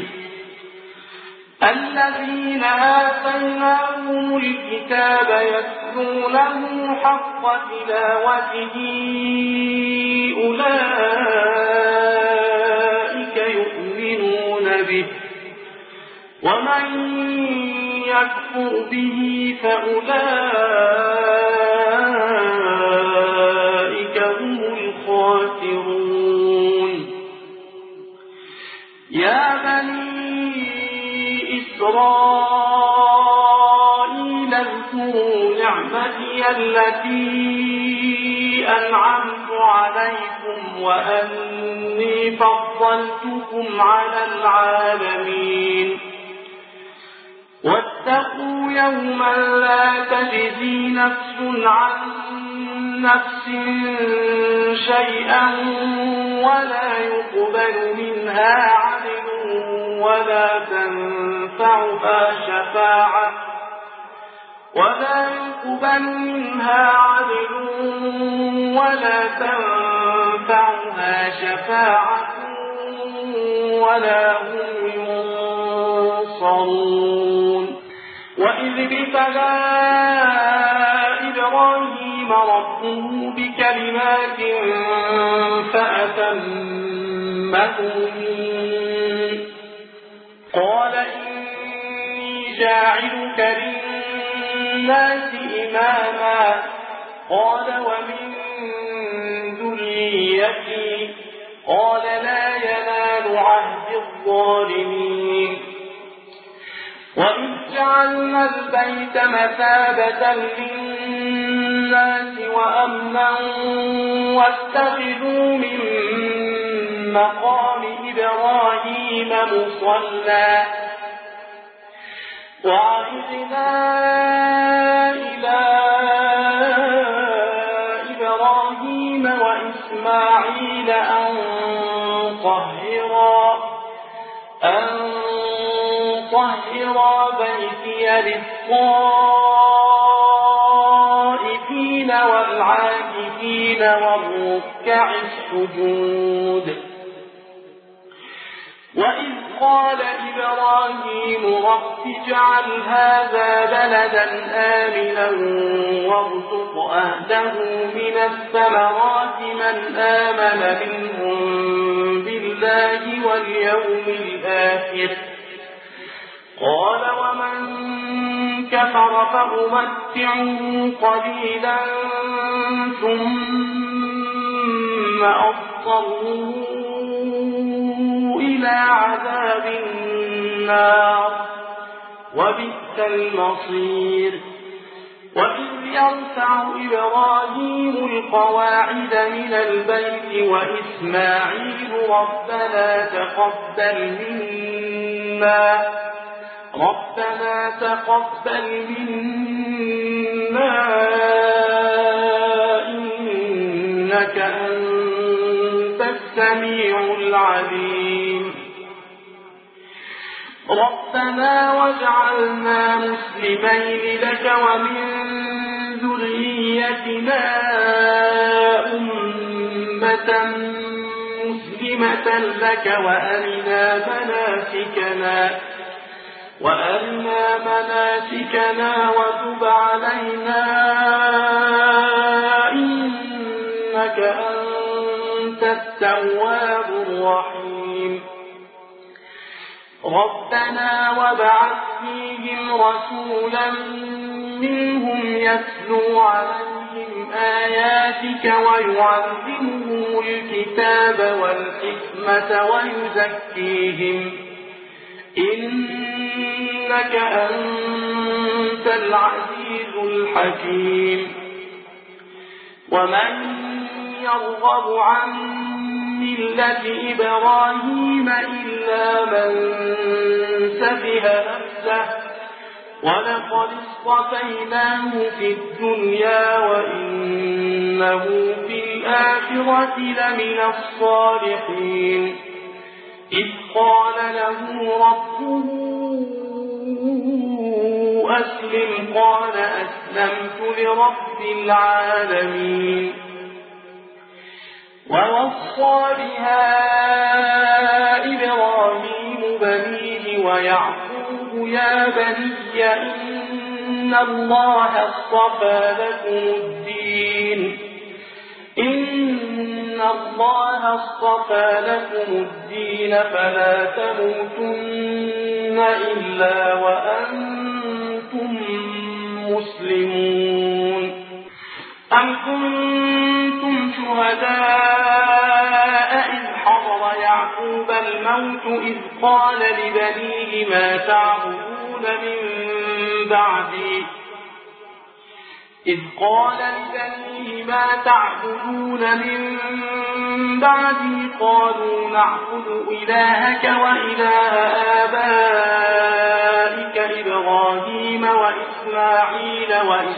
الذين آتيناهم الكتاب يتلونه حق تلاوته أولئك يؤمنون به ومن يكفر به فأولئك هم الخاسرون يا بني إسرائيل اذكروا نعمتي التي أنعمت عليكم وأني فضلتكم على العالمين واتقوا يوما لا تجزي نفس عن نفس شيئا ولا يقبل منها عدل ولا تنفعها شفاعة ولا هم ينصرون وإذ ابتلى إبراهيم ربه بكلمات فأتمهن قال إني جاعلك للناس إماما قال ومن ذريتي قال لا ينال عهد الظالمين وإذ جعلنا البيت مثابة للناس وأمنا واتخذوا من مقام إبراهيم مصلى وعهدنا إلى إبراهيم وإسماعيل أن طهرا بيتي للطائفين والعاكفين والركع السجود وإذ قال إبراهيم رب اجعل هذا بلدا آمنا وارزق أهله من الثمرات من آمن منهم بالله واليوم الآخر قال ومن كفر فأمتعه قليلا ثم أضطره إلى عذاب النار وبئس المصير وإذ يرفع إبراهيم القواعد من البيت وإسماعيل ربنا تقبل منا إنك أنت السميع العليم ربنا واجعلنا مسلمين لك ومن ذريتنا أمة مسلمة لك وأرنا مناسكنا وتب علينا إنك أنت التواب الرحيم ربنا وابعث فيهم رسولا منهم يتلو عليهم آياتك ويعلمهم الكتاب والحكمة ويزكيهم إنك أنت العزيز الحكيم ومن يرغب عن ملة إبراهيم إلا من سفه نفسه ولقد اصطفيناه في الدنيا وإنه في الآخرة لمن الصالحين إذ قال له ربه أسلم قال أسلمت لرب العالمين ووصى بها إبراهيم بنيه ويعقوب يا بني إن الله اصطفى لكم الدين فلا تموتن إلا وأنتم مسلمون أم كنتم شهداء إذ حضر يعقوب الموت إذ قال لبنيه ما تعبدون من بعدي قالوا نعبد إلهك وإله آبائك إبراهيم وإسماعيل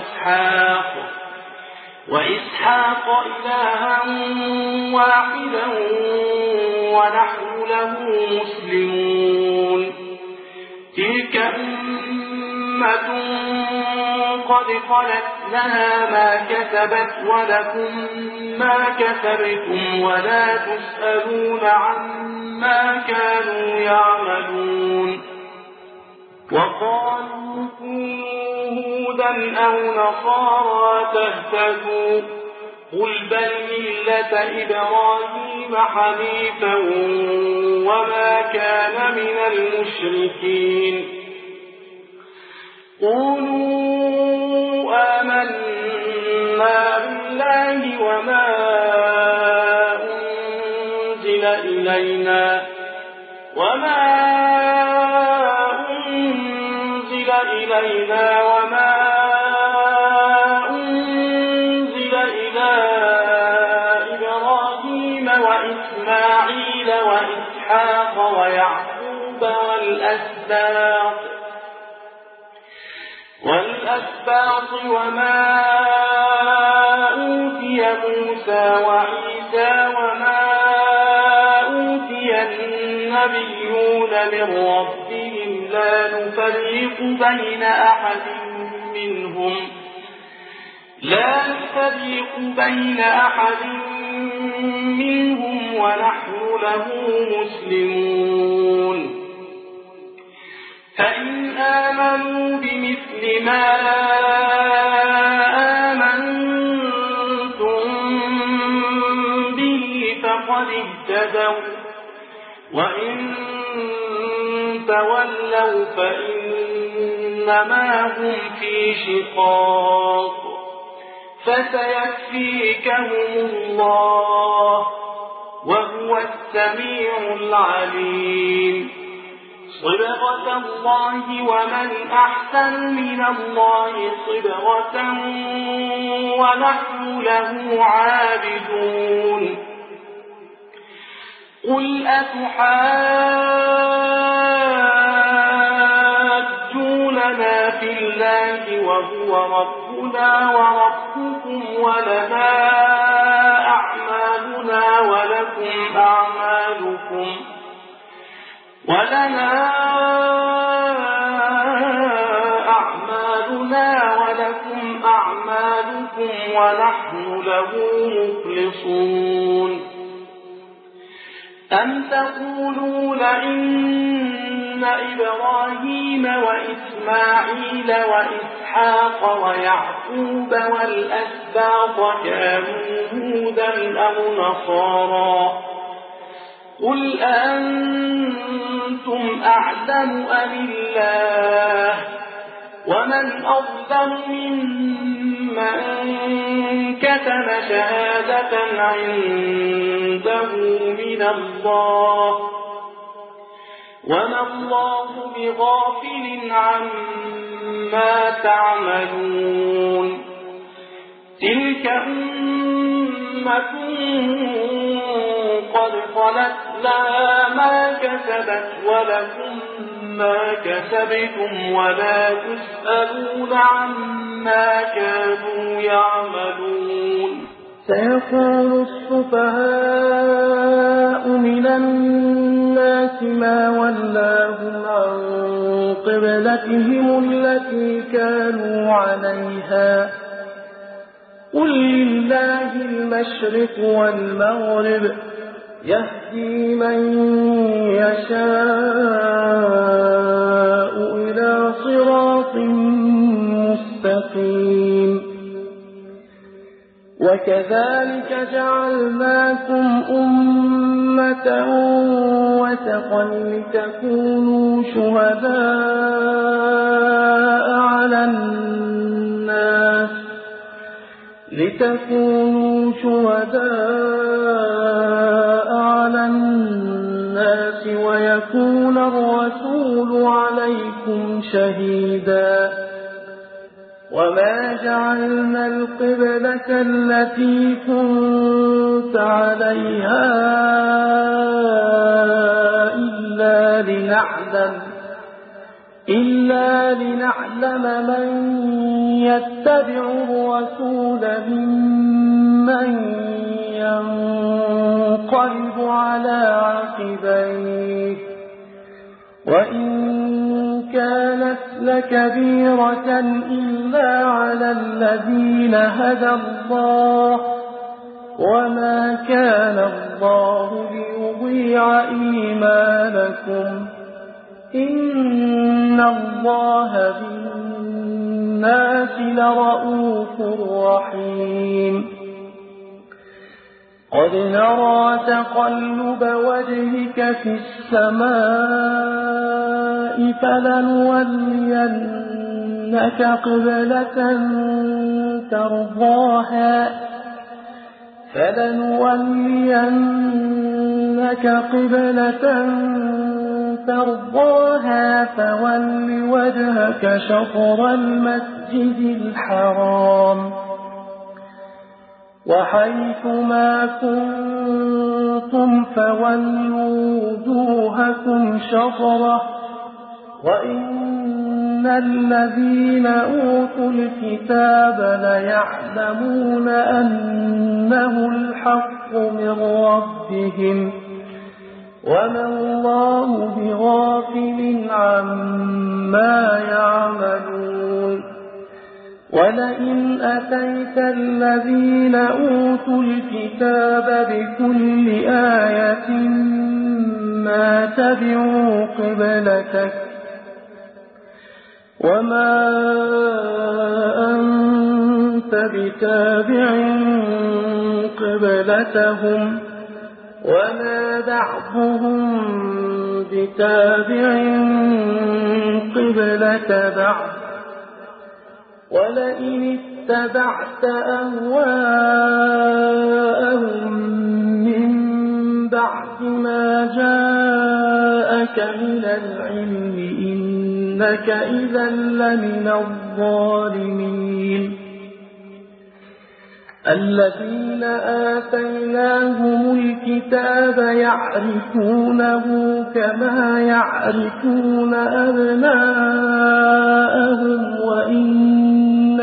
وإسحاق إلها واحدا ونحن له مسلمون تلك أمة قد خلت لها ما كسبت ولكم ما كسبتم ولا تسألون عما كانوا يعملون وقالوا كونوا هودا أو نصارى تهتدوا قل بل ملة إبراهيم حنيفا وما كان من المشركين قولوا آمنا بالله وما أنزل إلينا وما أنزل إلى إبراهيم وإسماعيل وإسحاق ويعقوب والأسباط وما أوتي موسى وعيسى وما أوتي النبيون من ربهم لا نفرق بين أحد منهم ونحن له مسلمون فإن آمنوا بمثل ما آمنتم به فقد اهتدوا وإن تولوا فإنما هم في شقاق فسيكفيكهم الله وهو السميع العليم صبغة الله ومن أحسن من الله صبغة ونحن له عابدون قل أتحاجوننا في الله وهو ربنا وربكم ولنا أعمالنا ولكم أعمالكم ونحن له مخلصون أم تقولون إن إبراهيم وإسماعيل وإسحاق ويعقوب والأسباط كانوا هودا أو نصارى قل أنتم أعلم أم الله ومن أظلم ممن كتم شهادة عنده من الله وما الله بغافل عما تعملون تلك أمة قد خلت لها ما كسبت ولكم ما كسبتم ولا تسألون عما كانوا يعملون سيقول السفهاء من الناس ما ولاهم عن قبلتهم التي كانوا عليها قل لله المشرق والمغرب يهدي من يشاء إلى صراط مستقيم وكذلك جعلناكم أمة وسطا لتكونوا شهداء على الناس ويكون الرسول عليكم شهيدا وما جعلنا القبلة التي كنت عليها إلا لنعلم من يتبع الرسول ممن ينقلب على عقبيه وإن كانت لكبيرة إلا على الذين هدى الله وما كان الله ليضيع إيمانكم إن الله بالناس لرءوف رحيم قد نرى تقلب وجهك في السماء فلنولينك قبلة ترضاها فول وجهك شطر المسجد الحرام وحيث ما كنتم فولوا وجوهكم شطره وإن الذين أوتوا الكتاب ليعلمون أنه الحق من ربهم وما الله بغافل عما يعملون ولئن أتيت الذين أوتوا الكتاب بكل آية ما تبعوا قبلتك وما أنت بتابع قبلتهم وما بعضهم بتابع قبلة بعض ولئن اتبعت أهواءهم من بعد ما جاءك من العلم إنك إذا لمن الظالمين الذين آتيناهم الكتاب يعرفونه كما يعرفون أبناءهم وإن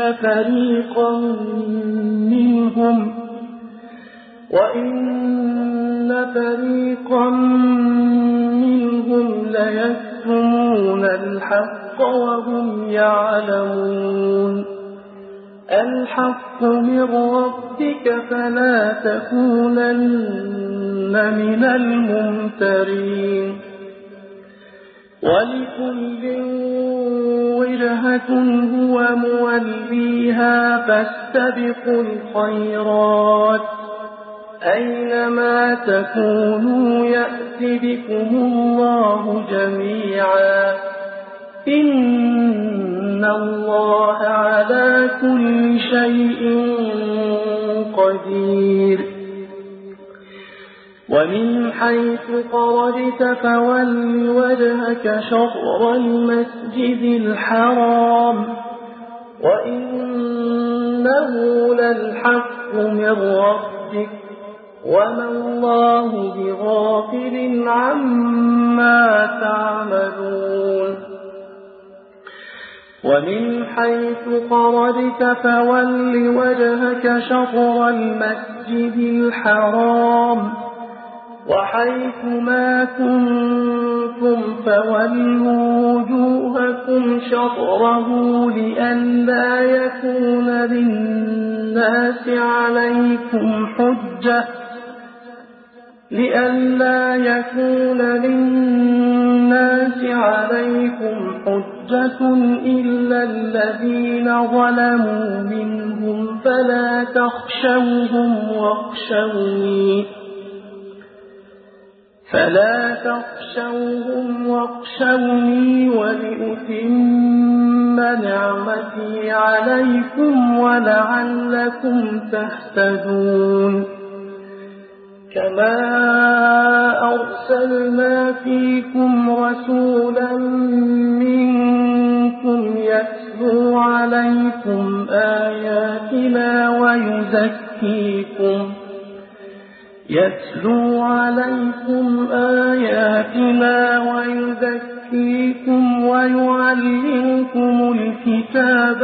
فريقا منهم ليكتمون الحق وهم يعلمون الحق من ربك فلا تكونن من الممترين ولكل وجهة هو موليها فاستبقوا الخيرات أينما تكونوا يأت بكم الله جميعا إن الله على كل شيء قدير ومن حيث خرجت فول وجهك شطر المسجد الحرام وإنه للحق من ربك وما الله بغافل عما تعملون ومن حيث خرجت فول وجهك شطر المسجد الحرام وحيث ما كنتم فولوا وجوهكم شطره لئلا يكون للناس عليكم حجة إلا الذين ظلموا منهم فلا تخشوهم واخشوني ولأتم نعمتي عليكم ولعلكم تهتدون كما أرسلنا فيكم رسولا منكم يتلو عليكم آياتنا ويزكيكم ويعلمكم الكتاب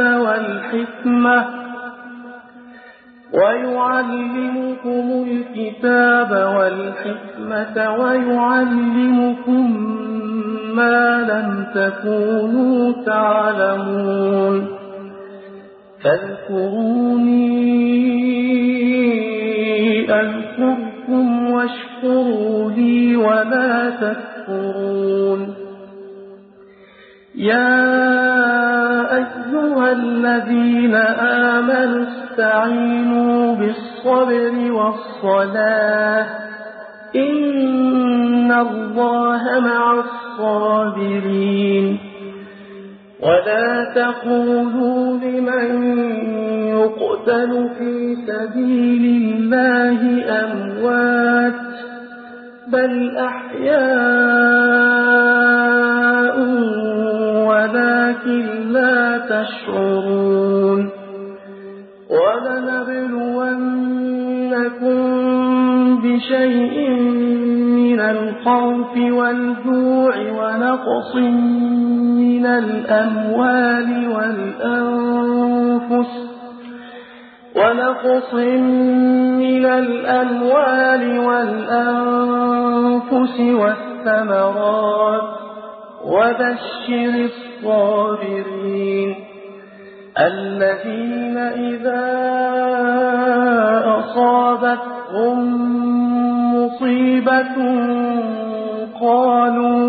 والحكمة ويعلمكم ما لم تكونوا تعلمون فاذكروني أذكركم واشكروا لي ولا تكفرون يا أيها الذين آمنوا استعينوا بالصبر والصلاة إن الله مع الصابرين ولا تقولوا لمن يقتل في سبيل الله أموات بل أحياء ولكن لا تشعرون ولنبلونكم بشيء من الخوف والجوع ونقص من الأموال والأنفس والثمرات وبشر الصابرين الذين إذا أصابتهم مصيبة قالوا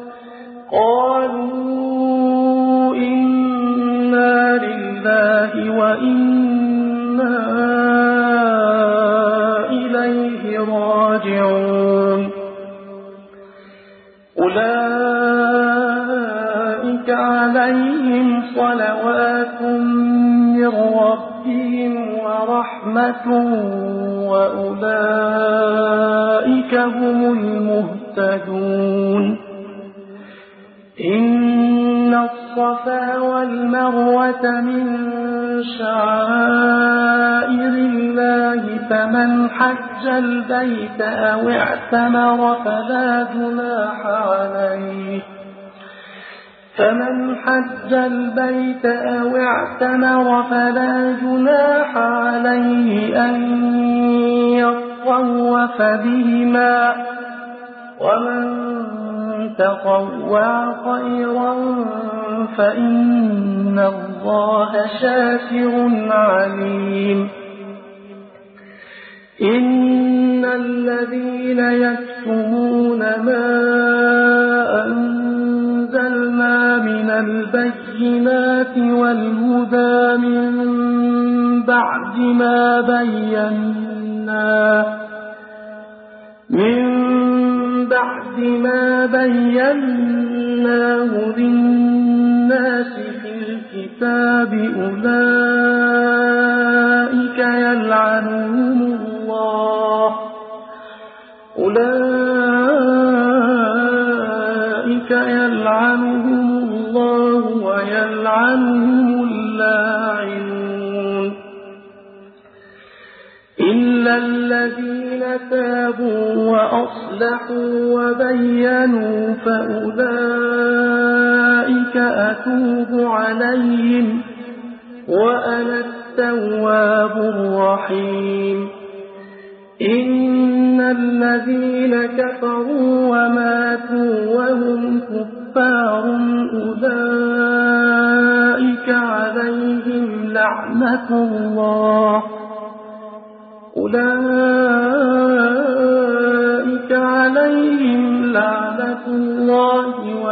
إنا لله وإنا إليه راجعون أولئك عليهم صلوات من ربهم ورحمة وأولئك هم المهتدون إن الصفا والمروة من شعائر الله فمن حج البيت أو اعتمر فلا جناح عليه أن يطوف بهما ومن تطوع خيرا فإن الله شاكر عليم إن الذين يكتمون ما أنزلنا من البينات والهدى من بعد ما بيناه للناس في الكتاب أولئك يلعنهم الله ويلعنهم اللاعنون إلا الذين تابوا وأصلحوا وبينوا فأولئك أتوب عليهم وأنا التواب الرحيم إن الذين كفروا وماتوا وهم كفار أولئك عليهم لعنة الله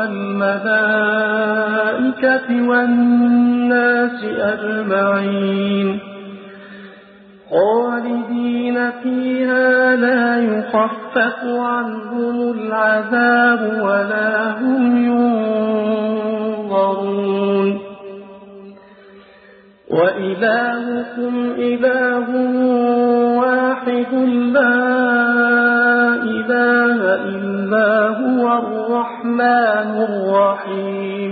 والملائكة والناس أجمعين خالدين فيها لا يخفف عنهم العذاب ولا هم ينظرون وإلهكم إله واحد لا إله إلا هو الرحمن الرحيم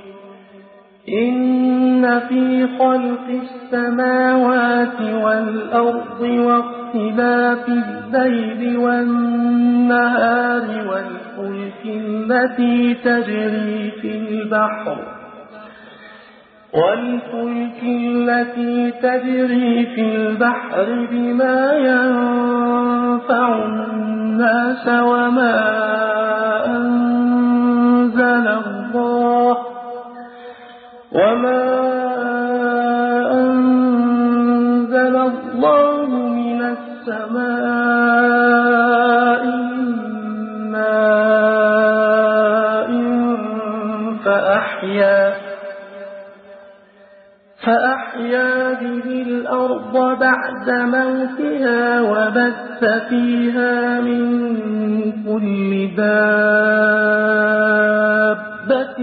إن في خلق السماوات والأرض واختلاف الليل والنهار والفلك التي تجري في البحر بما ينفع الناس وما أنزل الله من السماء من ماء فأحيا بعد موتها وبث فيها من كل دابة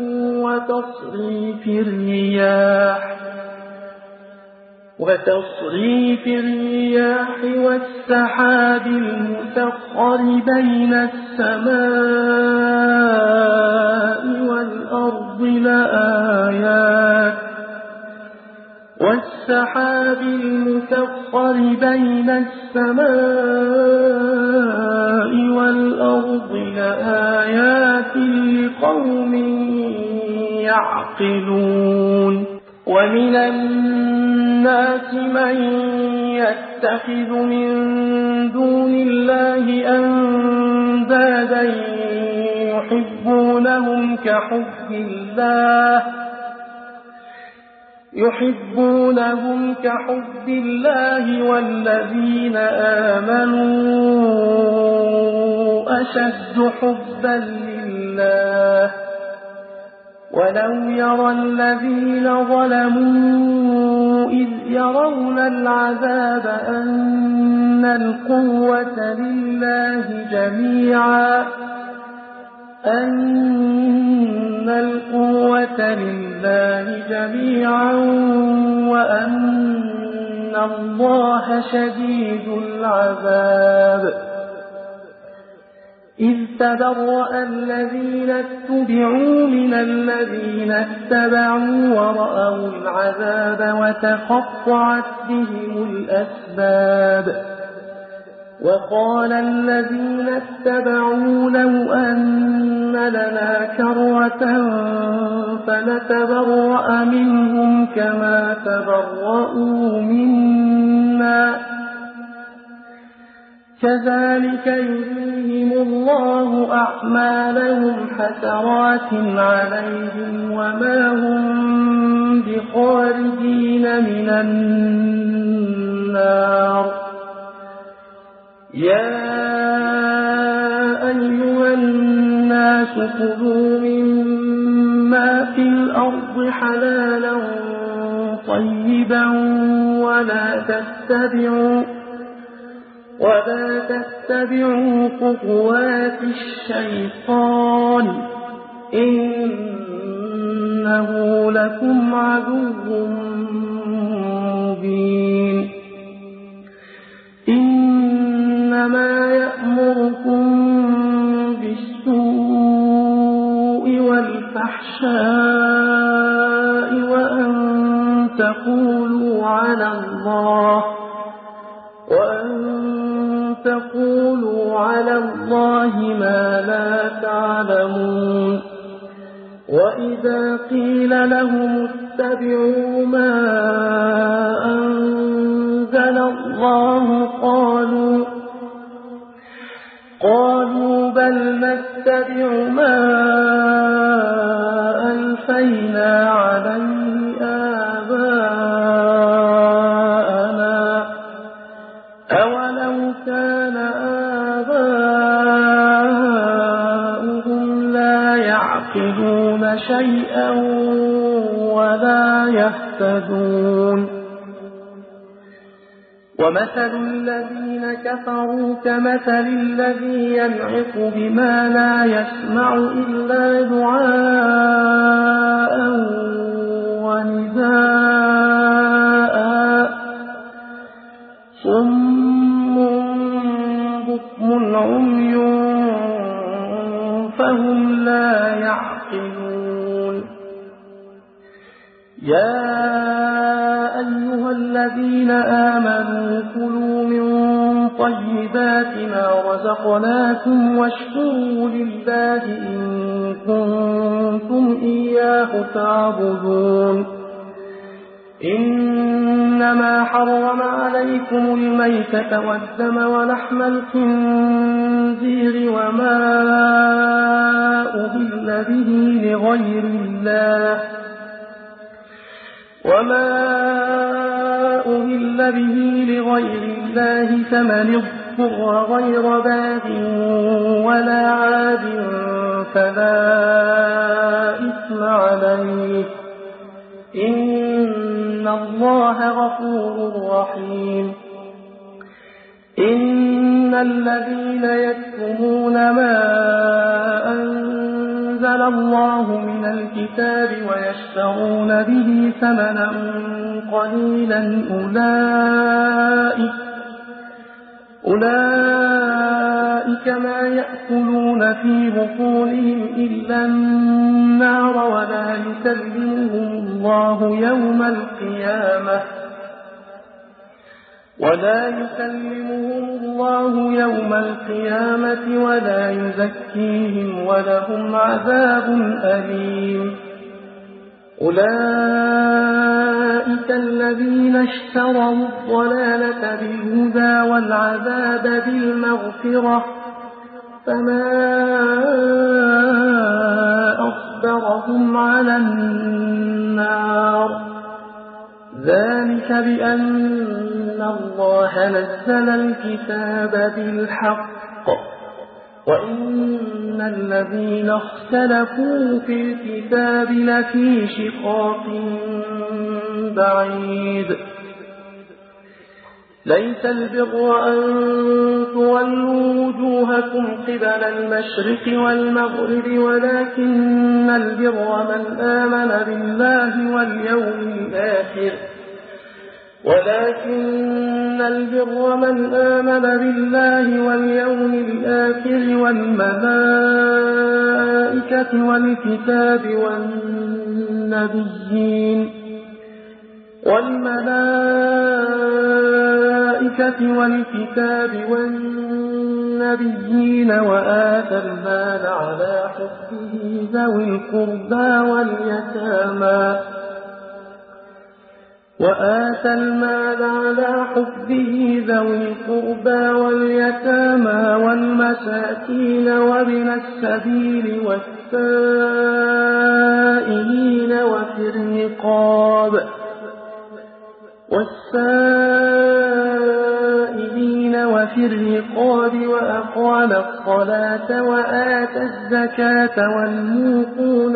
وتصريف الرياح والسحاب المسخر بين السماء والأرض لآيات لقوم يعقلون ومن الناس من يتخذ من دون الله أندادا يحبونهم كحب الله والذين آمنوا أشد حبا لله ولو يرى الذين ظلموا إذ يرون العذاب أن القوة لله جميعا وأن الله شديد العذاب إذ تبرأ الذين اتبعوا من الذين اتبعوا ورأوا العذاب وتقطعت بهم الأسباب وقال الذين اتبعوا لو أن لنا كرة فنتبرأ منهم كما تبرؤوا منا كذلك يريهم الله أعمالهم حسرات عليهم وما هم بخارجين من النار يا أيها الناس كلوا مما في الأرض حلالا طيبا ولا تتبعوا خطوات الشيطان إنه لكم عدو مبين إنما يأمركم بالسوء والفحشاء وأن تقولوا على الله ما لا تعلمون وإذا قيل لهم اتبعوا ما أنزل الله قالوا بل نتبع ما ألفينا عليه آباءنا أولو كان آباؤهم لا يعقلون شيئا ولا يهتدون ومثل الذين كفروا كمثل الذي ينعق بما لا يسمع إلا دعاء ونداء صم بكم عمي فهم لا يعقلون يا أيها الذين آمنوا كلوا من طيبات ما رزقناكم واشكروا لله إن كنتم إياه تعبدون إنما حرم عليكم الميتة والدم ولحم الخنزير وما أهل به لغير الله فمن اضطر غير باغ ولا عاد فلا إثم عليه إن إن الله غفور رحيم إن الذين يكتمون ما أنزل الله من الكتاب ويشترون به ثمنا قليلا أولئك ما يأكلون في بطونهم إلا النار ولا يكلمهم الله يوم القيامة ولا يزكيهم ولهم عذاب أليم أولئك الذين اشتروا الضلالة بالهدى والعذاب بالمغفرة فما أصبرهم على النار ذلك بأن الله نزل الكتاب بالحق وإن الذين اختلفوا في الكتاب لفي شقاق بعيد ليس البر أن تولوا وجوهكم قبل المشرق والمغرب ولكن البر من آمن بالله واليوم الآخر والملائكة والكتاب والنبيين وآتى المال على حبه ذوي القربى واليتامى والمساكين وابن السبيل والسائلين وفي الرقاب وأقام الصلاة وآتى الزكاة والموفون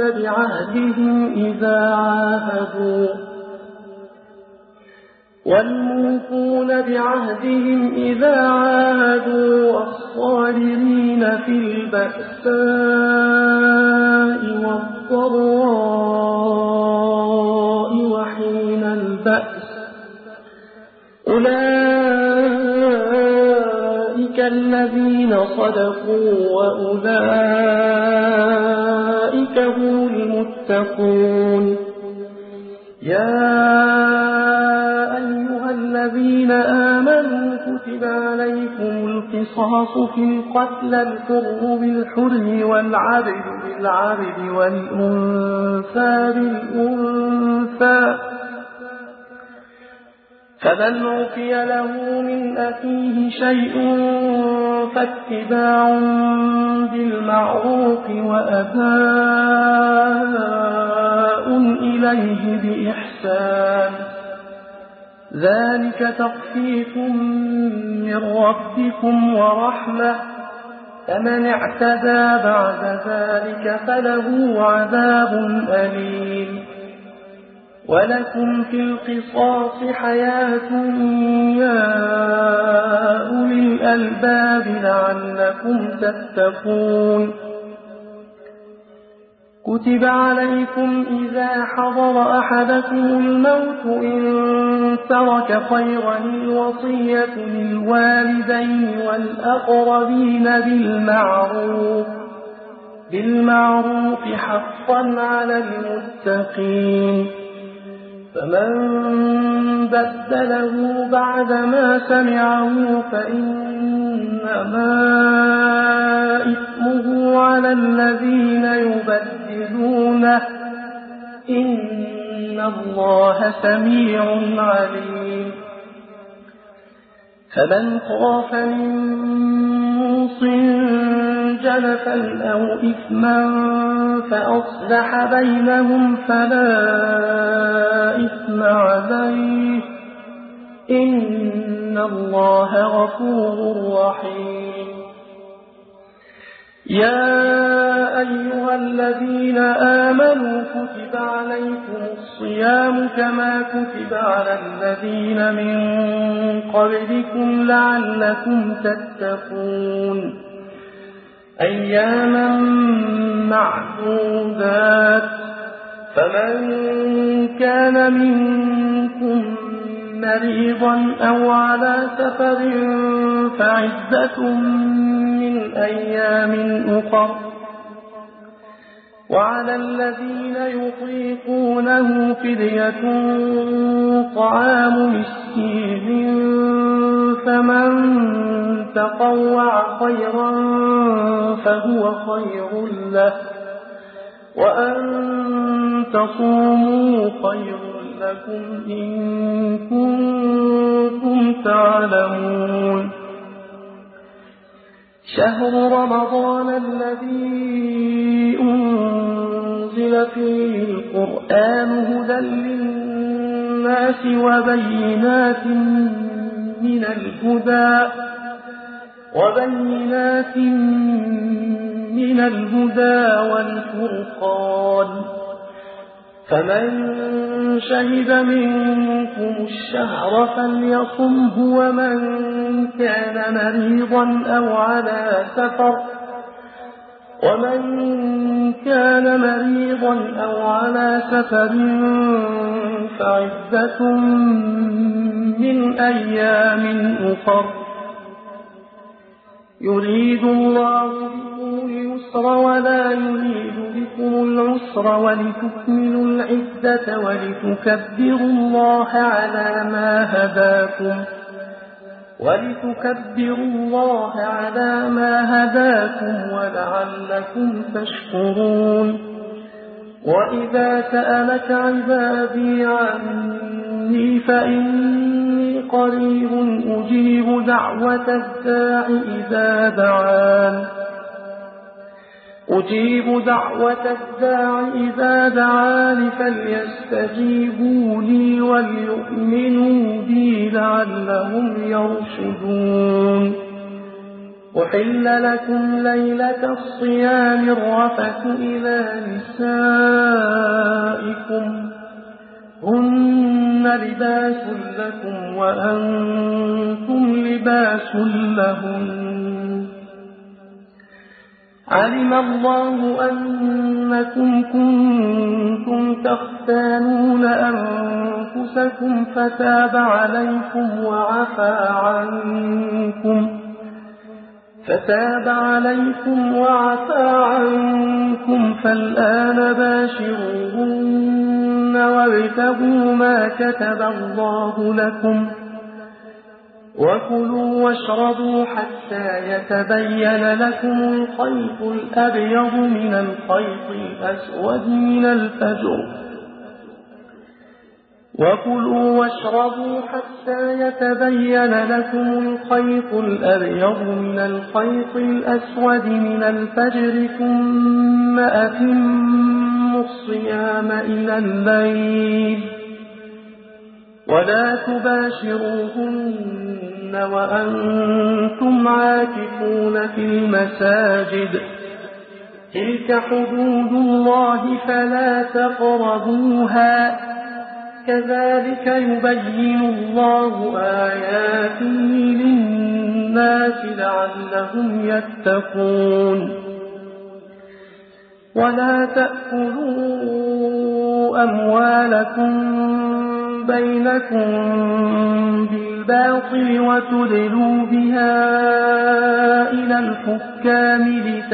بعهدهم إذا عاهدوا والصابرين في البأساء والضراء وحين البأس أولئك الذين صدقوا وأولئك هم المتقون يا أيها الذين آمنوا كتب عليكم القصاص في القتلى الحر بالحر والعبد بالعبد والأنثى بالأنثى فمن عفي له من أخيه شيء فاتباع بالمعروف وأداء إليه بإحسان ذلك تخفيف من ربكم ورحمة فمن اعتدى بعد ذلك فله عذاب أليم ولكم في القصاص حياة يا أولي الألباب لعلكم تتقون كتب عليكم إذا حضر أحدكم الموت إن ترك خيرا الوصية للوالدين والأقربين بالمعروف حقا على المتقين فمن بدله بعدما سمعه فإنما إثمه على الذين يبدلونه إن الله سميع عليم فمن خاف من موص جنفا أو إثما فأصلح بينهم فلا إثم عليه إن الله غفور رحيم يا أيها الذين آمنوا كتب عليكم الصيام كما كتب على الذين من قبلكم لعلكم تتقون أياما معدودات فمن كان منكم مريضا أو على سفر فعدة من أيام أخر وعلى الذين يطيقونه فدية طعام مسكين فمن تطوع خيرا فهو خير له وأن تصوموا خير لكم إن كنتم تعلمون شهر رمضان الذي أنزل فيه القرآن هدى للناس وبينات من الهدى والفرقان فمن شهد منكم الشهر فليصمه ومن كان مريضا أو على سفر فعدة من أيام أخر يريد الله بكم اليسر ولا يريد بكم العسر ولتكملوا العدة ولتكبروا الله على ما هداكم ولعلكم تشكرون وإذا سألك عبادي عني فإني قريب أجيب دعوة الداع إذا دعان فليستجيبوا لي وليؤمنوا بي لعلهم يرشدون أحل لكم ليلة الصيام الرفث إلى نسائكم هن لباس لكم وأنتم لباس لهن علم الله أنكم كنتم تختانون أنفسكم فتاب عليكم وعفى عنكم فالآن باشروهن وابتغوا ما كتب الله لكم وكلوا واشربوا حتى يتبين لكم الخيط الأبيض من الخيط الأسود من الفجر ثم أتموا الصيام إلى الليل ولا تباشروهن وأنتم عاكفون في المساجد تلك حدود الله فلا تقربوها كذلك يبين الله آياته للناس لعلهم يتقون ولا تأكلوا أموالكم بينكم بالباطل وتدلوا بها إلى الحكام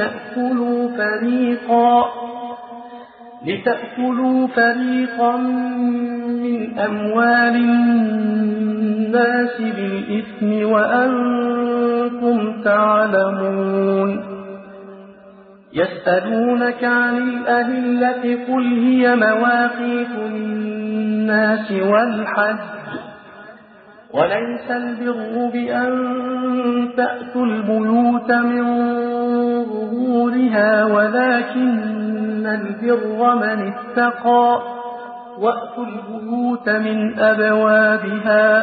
لتأكلوا فريقا من أموال الناس بالإثم وأنتم تعلمون يسألونك عن الأهلة قل هي مواقيت للناس والحج وليس البر بأن تأتوا البيوت من ظهورها ولكن البر من اتقى وأتوا البيوت من أبوابها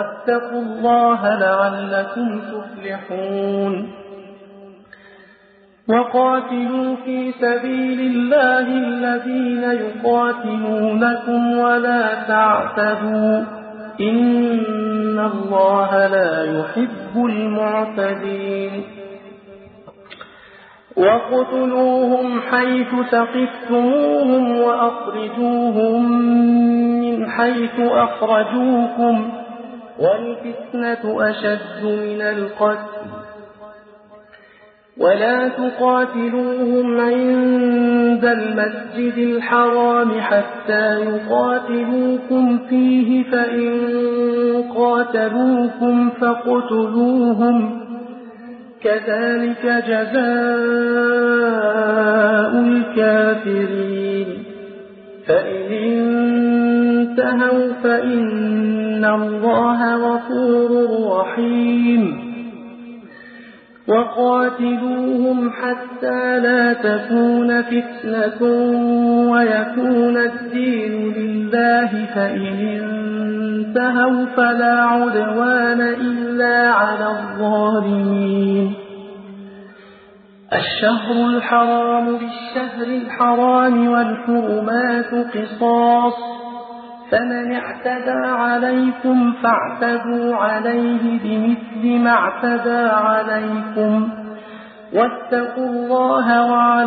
واتقوا الله لعلكم تفلحون وقاتلوا في سبيل الله الذين يقاتلونكم ولا تعتدوا إن الله لا يحب المعتدين وقتلوهم حيث ثقفتموهم وأخرجوهم من حيث أخرجوكم والفتنة أشد من القتل ولا تقاتلوهم عند المسجد الحرام حتى يقاتلوكم فيه فإن قاتلوكم فاقتلوهم كذلك جزاء الكافرين فإن انتهوا فإن الله غفور رحيم وقاتلوهم حتى لا تكون فتنة ويكون الدين لله فإن انتهوا فلا عدوان إلا على الظالمين الشهر الحرام بالشهر الحرام والحرمات قصاص فمن اعتدى عليكم فاعتدوا عليه بمثل ما اعتدى عليكم واتقوا الله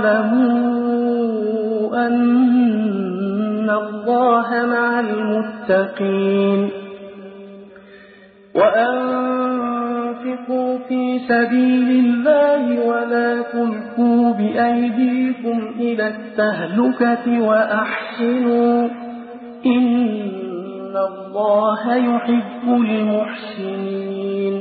واعلموا أن الله مع المتقين وأنفقوا في سبيل الله ولا تلقوا بأيديكم إلى التهلكة وأحسنوا إن الله يحب المحسنين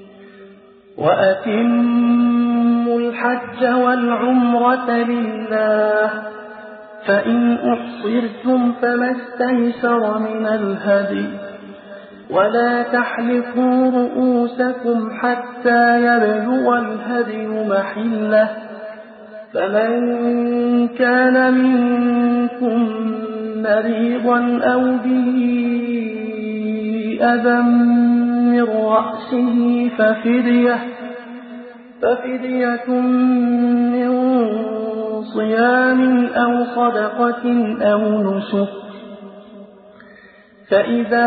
وأتموا الحج والعمرة لله فإن أحصرتم فما استيسر من الهدي ولا تحلقوا رؤوسكم حتى يبلغ الهدي محله فمن كان منكم مريضا أو به أذى من رأسه ففدية من صيام أو صدقة أو نسك فإذا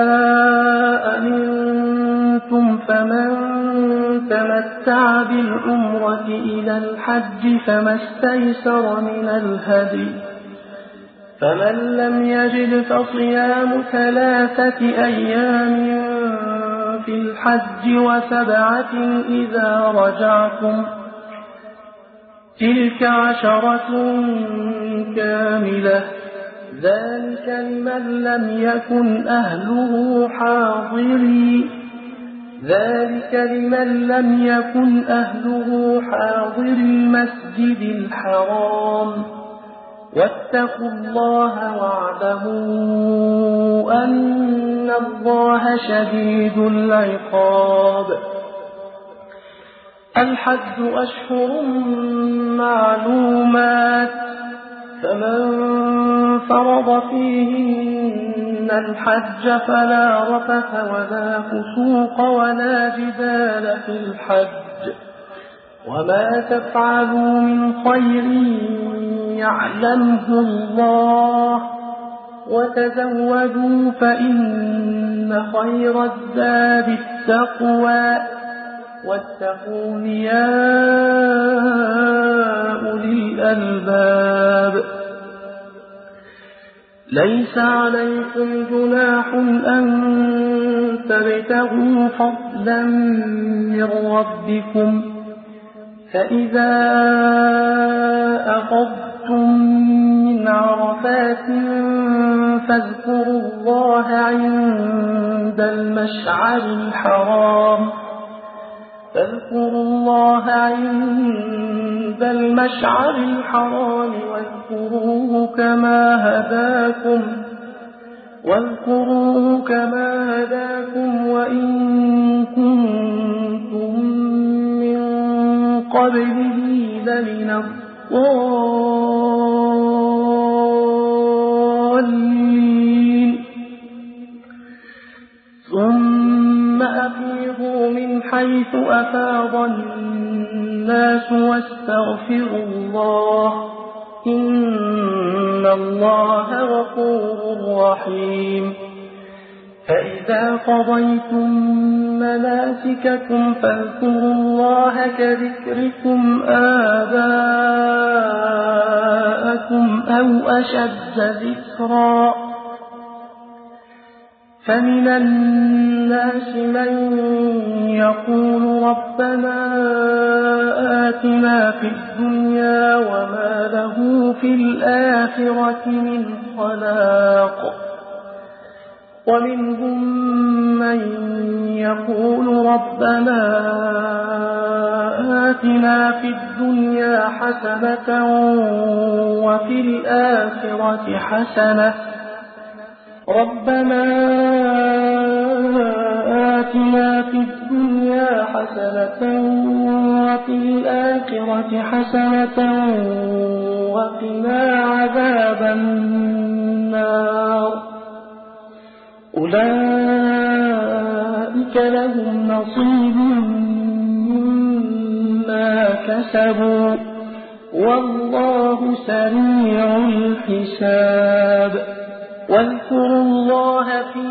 أمنتم فمن تمتع بالعمرة إلى الحج فما استيسر من الهدي فمن لم يجد فصيام 3 أيام في الحج و7 إذا رجعتم تلك 10 كاملة ذلك لمن لم يكن أهله حاضر المسجد الحرام واتقوا الله واعلموا أن الله شديد العقاب الحج أشهر معلومات فمن فرض فيهن الحج فلا رفث ولا فسوق ولا جدال في الحج وما تفعلوا من خير يعلمه الله وتزودوا فإن خير الزاد التقوى واتقون يا أولي الألباب ليس عليكم جناح أن تبتغوا فضلا من ربكم فإذا أفضتم من عرفات فاذكروا الله عند المشعر الحرام واذكروه كما هداكم وإن كنتم من قبله لمن الضالين ثم أفيضوا من حيث أفاض الناس واستغفروا الله إن الله غفور رحيم فإذا قضيتم مناسككم فاذكروا الله كذكركم آباءكم أو أشد ذكرا فمن الناس من يقول ربنا آتنا في الدنيا وما له في الآخرة من خلاق ومنهم من يقول ربنا آتنا في الدنيا حسنة وفي الآخرة حسنة ربنا آتنا في الدنيا حسنة وفي الآخرة حسنة وقنا عذاب النار أولئك لهم نصيب مما كسبوا والله سريع الحساب واذكروا الله في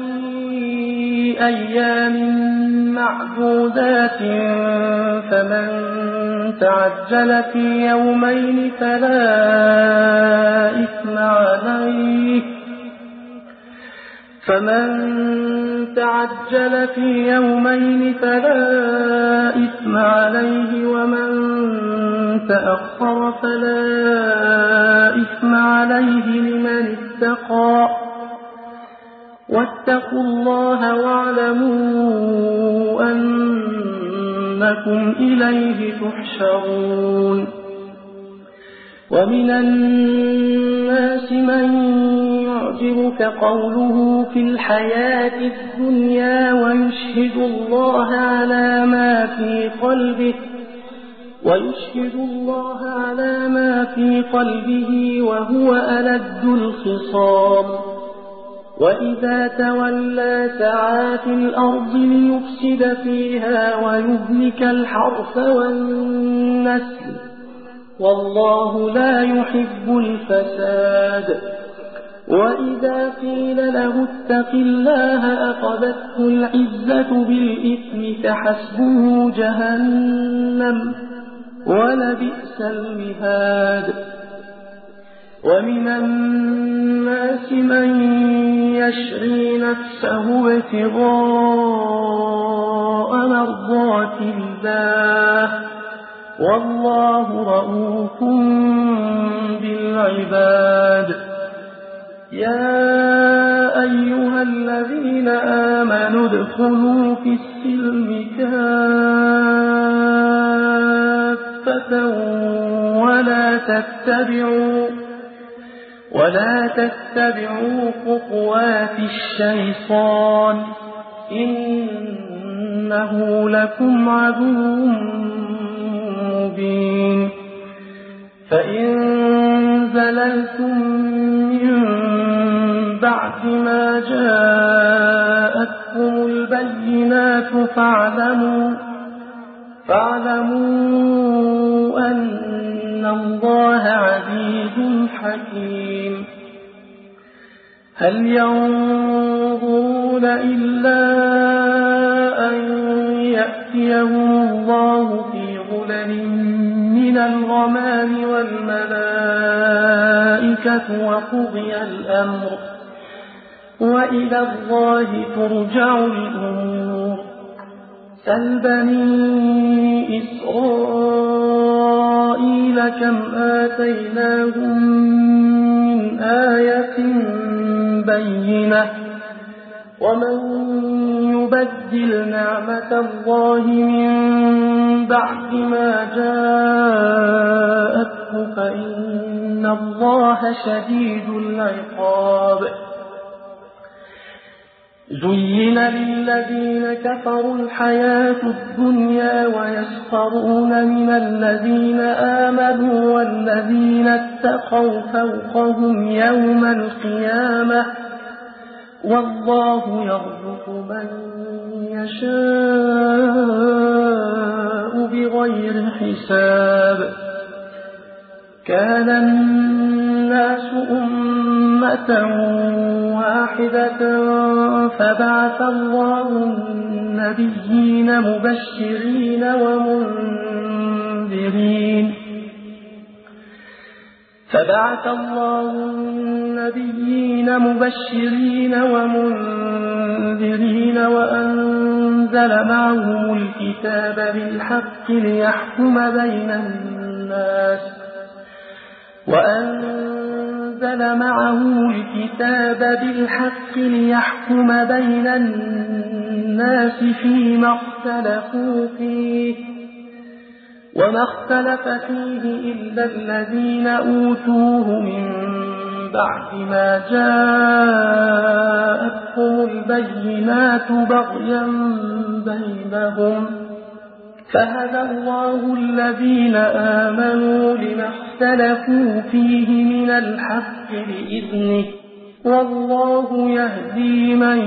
أيام معدودات فمن تعجل في يومين فلا إثم عليه ومن تأخر فلا إثم عليه لمن اتقى واتقوا الله واعلموا أنكم إليه تحشرون ومن الناس من يعجبك قوله في الحياة الدنيا ويشهد الله على ما في قلبه وهو ألد الخصام وإذا تولى سعى في الأرض ليفسد فيها ويهلك الحرث والنسل والله لا يحب الفساد وإذا قيل له اتق الله أخذته العزة بالإثم فحسبه جهنم ولبئس المهاد ومن الناس من يشري نفسه ابتغاء مرضات الله والله رؤوف بالعباد يا أيها الذين آمنوا ادخلوا في السلم كافة ولا تتبعوا خطوات الشيطان إنه لكم عدو مبين فإن زللتم من بعد ما جاءتكم البينات فاعلموا أن الله عزيز حكيم هل ينظرون إلا أن يأتيهم الله في ظلل من الغمام والملائكة وقضي الأمر وإلى الله ترجع الأمور سل بني إسرائيل كم آتيناهم من آية بينة ومن يبدل نعمة الله من بعد ما جاءته فإن الله شديد العقاب زين للذين كفروا الحياة الدنيا ويسخرون من الذين آمنوا والذين اتقوا فوقهم يوم القيامة والله يرزق من يشاء الحساب. كان الناس أمة واحدة فبعث الله النبيين مبشرين ومنذرين وأنزل معهم الكتاب بالحق ليحكم بين الناس فيما اختلفوا فيه وما اختلف فيه إلا الذين أوتوه من بعد ما جاءتهم البينات بغيا بينهم فهدى الله الذين آمنوا لما اختلفوا فيه من الحق بإذنه والله يهدي من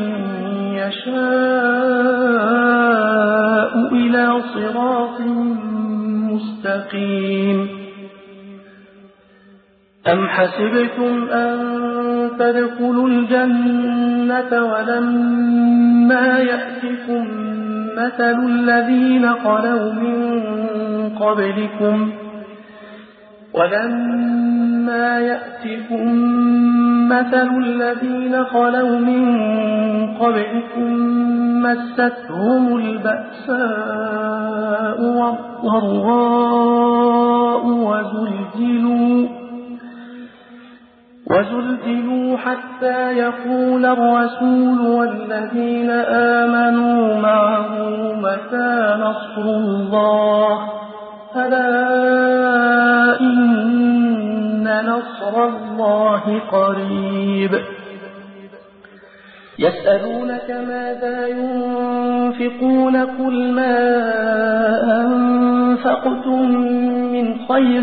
يشاء إلى صراط مستقيم. أم حسبتم أن تدخلوا الجنة ولما يأتكم مثل الذين خلوا من قبلكم مستهم البأساء والضراء وزلزلوا حتى يقول الرسول والذين آمنوا معه متى نصر الله ألا إن نصر الله قريب. يسألونك ماذا ينفقون قل ما أنفقتم من خير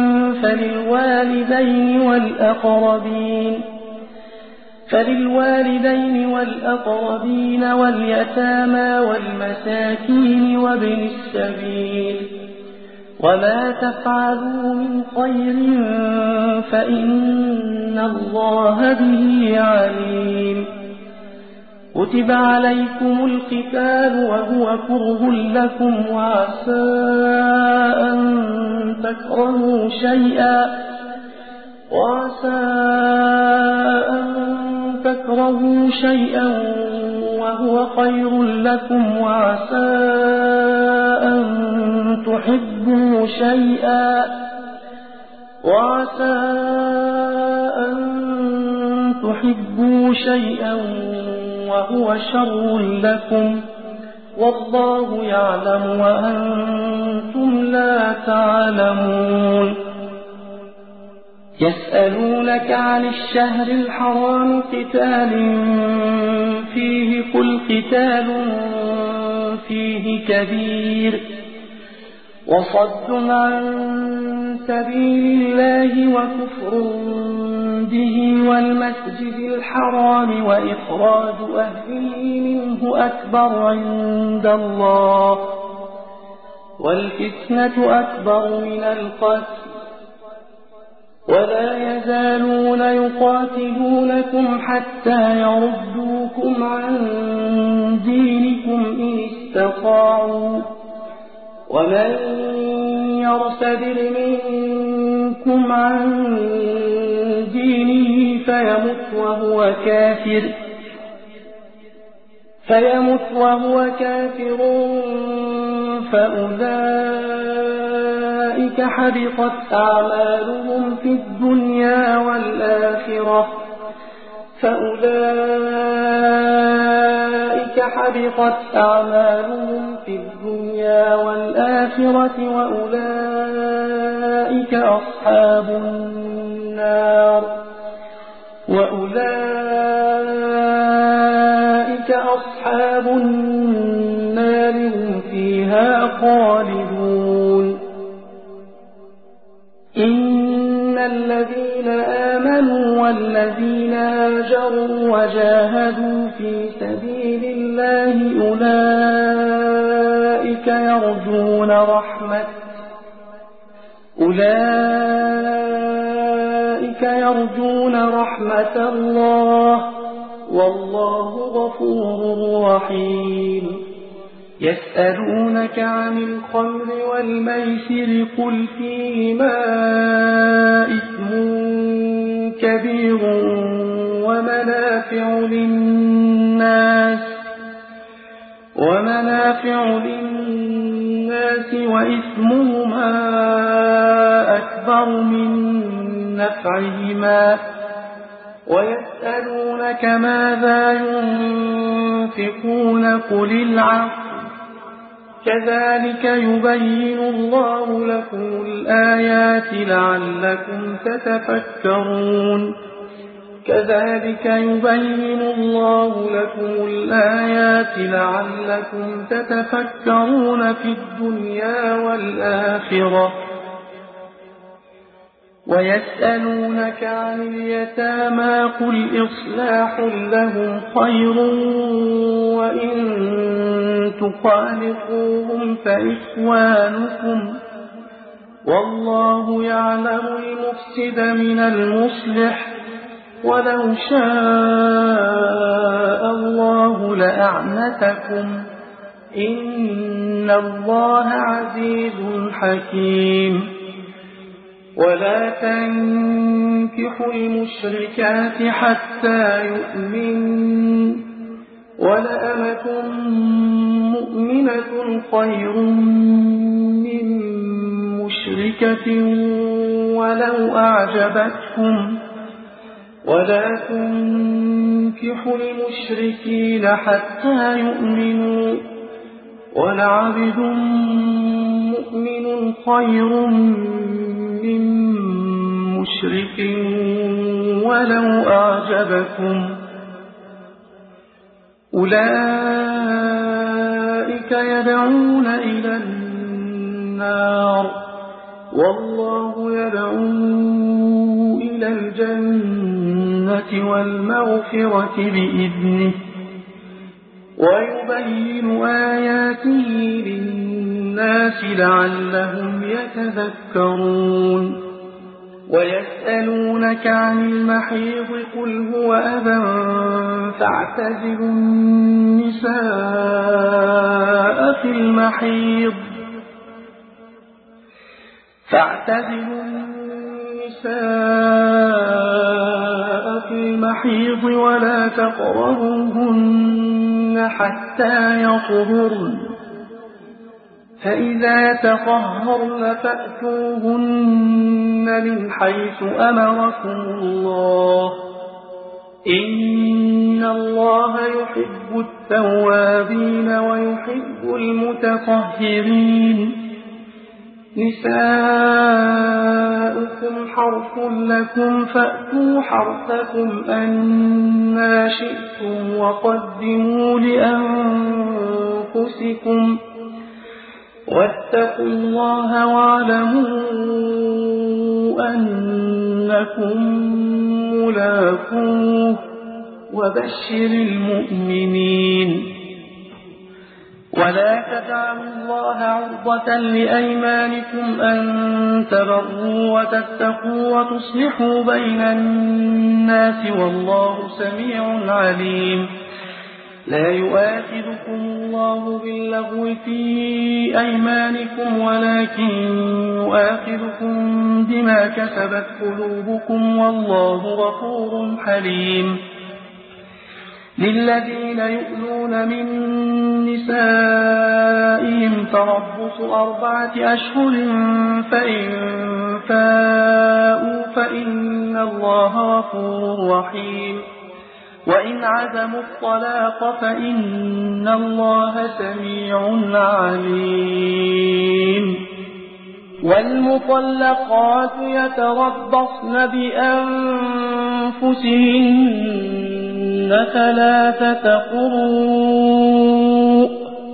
فللوالدين والأقربين واليتامى والمساكين وابن السبيل وما تفعلوا من خير فإن الله به عليم. كتب عليكم القتال وهو كره لكم وعسى أن تكرهوا شيئا وهو خير لكم وعسى أن تحبوا شيئا وهو شر لكم والله يعلم وأنتم لا تعلمون. يسألونك عن الشهر الحرام قتال فيه قل قتال فيه كبير وصد عن سبيل الله وكفر به والمسجد الحرام وإخراج أهله منه أكبر عند الله والفتنة أكبر من القتل ولا يزالون يقاتلونكم حتى يردوكم عن دينكم إن استطاعوا ومن يرتد منكم عن دينه فيمت وهو كافر فأولئك حبطت أعمالهم في الدنيا والآخرة وأولئك أصحاب النار هم فيها خالدون. إن الذين آمنوا والذين هاجروا وجاهدوا في سبيل الله أولئك يرجون أولئك يرجون رحمة الله والله غفور رحيم يسألونك عن الخمر والميسر قل فيهما إثم كبير ومنافع للناس وإثمهما أكبر من نفعهما ويسألونك ماذا ينفقون قل العفو كذلك يبين الله لكم الآيات لعلكم تتفكرون في الدنيا والآخرة ويسألونك عن اليتامى قل إصلاح لهم خير وإن تخالطوهم فإخوانكم والله يعلم المفسد من المصلح ولو شاء الله لأعنتكم إن الله عزيز حكيم ولا تنكحوا المشركات حتى يؤمنوا ولأمة مؤمنة خير من مشركة ولو أعجبتكم ولا تنكحوا المشركين حتى يؤمنوا ولعبد مؤمن خير من مشرك ولو أعجبكم أولئك يدعون إلى النار والله يدعو إلى الجنة والمغفرة بإذنه ويبين آياته للناس لعلهم يتذكرون ويسألونك عن المحيض قل هو أذى فاعتزلوا النساء في المحيض ولا تقربوهن حتى يطهرن فإذا تطهرن فأتوهن من حيث أمركم الله إن الله يحب التوابين ويحب المتطهرين نساؤكم حرث لكم فأتوا حرثكم أنى شئتم وقدموا لأنفسكم واتقوا الله واعلموا أنكم ملاقوه وبشر المؤمنين ولا تجعلوا الله عرضة لأيمانكم أن تبروا وتتقوا وتصلحوا بين الناس والله سميع عليم لا يؤاخذكم الله باللغو في أيمانكم ولكن يؤاخذكم بما كسبت قلوبكم والله غفور حليم للذين يؤلون من نسائهم تربص 4 أشهر فإن فاءوا فإن الله غفور رحيم وإن عزموا الطلاق فإن الله سميع عليم والمطلقات يتربصن بأنفسهن 3 قروء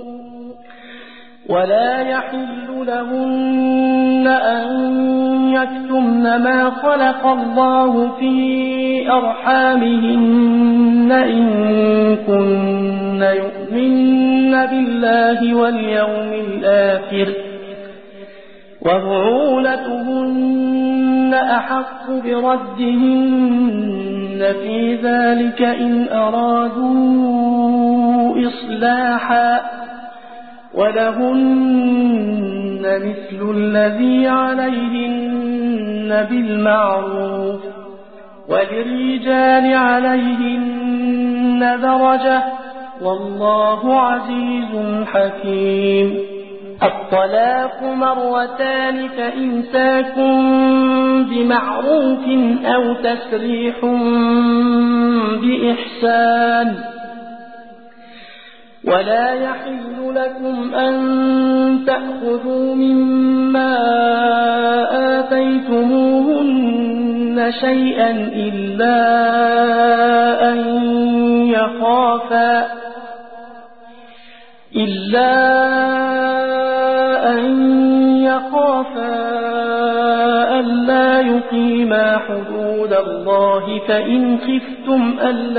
ولا يحل لهن أن يكتمن ما خلق الله في أرحامهن إن كن يؤمن بالله واليوم الآخر وبعولتهن أحق بردهن في ذلك إن أرادوا إصلاحا ولهن مثل الذي عليهن بالمعروف وللرجال عليهن درجة والله عزيز حكيم. الطلاق مرتان فإمساك بمعروف أو تسريح بإحسان ولا يحل لكم أن تأخذوا مما آتيتموهن شيئا إلا أن يخافا ألا يقيما حدود الله فإن خفتم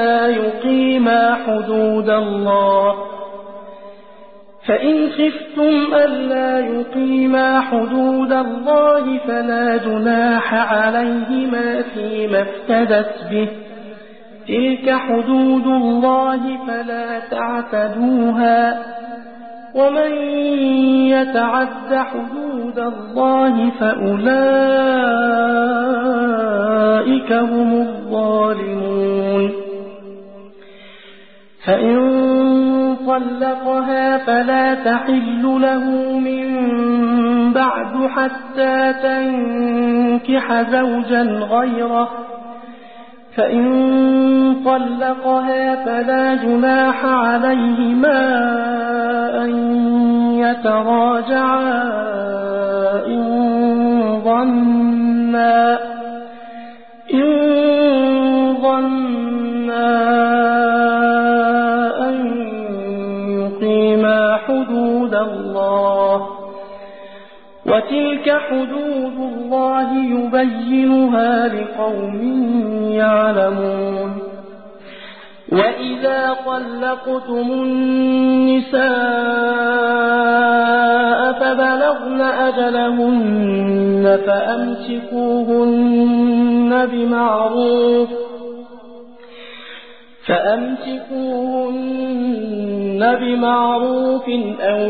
ألا يقيما حدود الله فلا جناح عليهما فيما افتدت به تلك حدود الله فلا تعتدوها ومن يتعد حدود الله فأولئك هم الظالمون. فإن طلقها فلا تحل له من بعد حتى تنكح زوجا غيره فإن طلقها فلا جناح عليهما أن يتراجعا إن ظنا أن يقيما حدود الله وتلك حدود الله يبينها لقوم يعلمون. وإذا طلقتم النساء فبلغن أجلهن فأمسكوهن بمعروف أو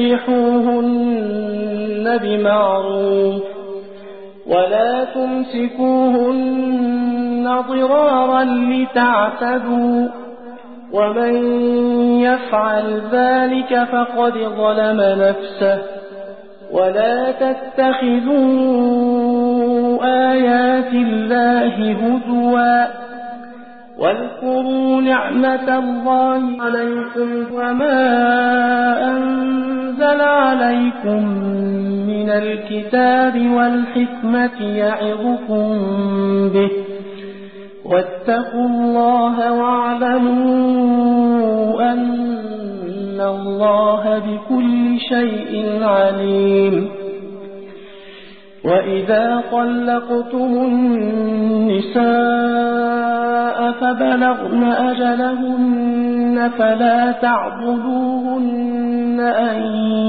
سريحوهن بمعروف ولا تمسكوهن ضرارا لتعتدوا ومن يفعل ذلك فقد ظلم نفسه ولا تتخذوا آيات الله هزوا واذكروا نعمة الله عليكم وما أنزل عليكم من الكتاب والحكمة يعظكم به واتقوا الله واعلموا أن الله بكل شيء عليم. وإذا طلقتم النساء فبلغن أجلهن فلا تعضلوهن أن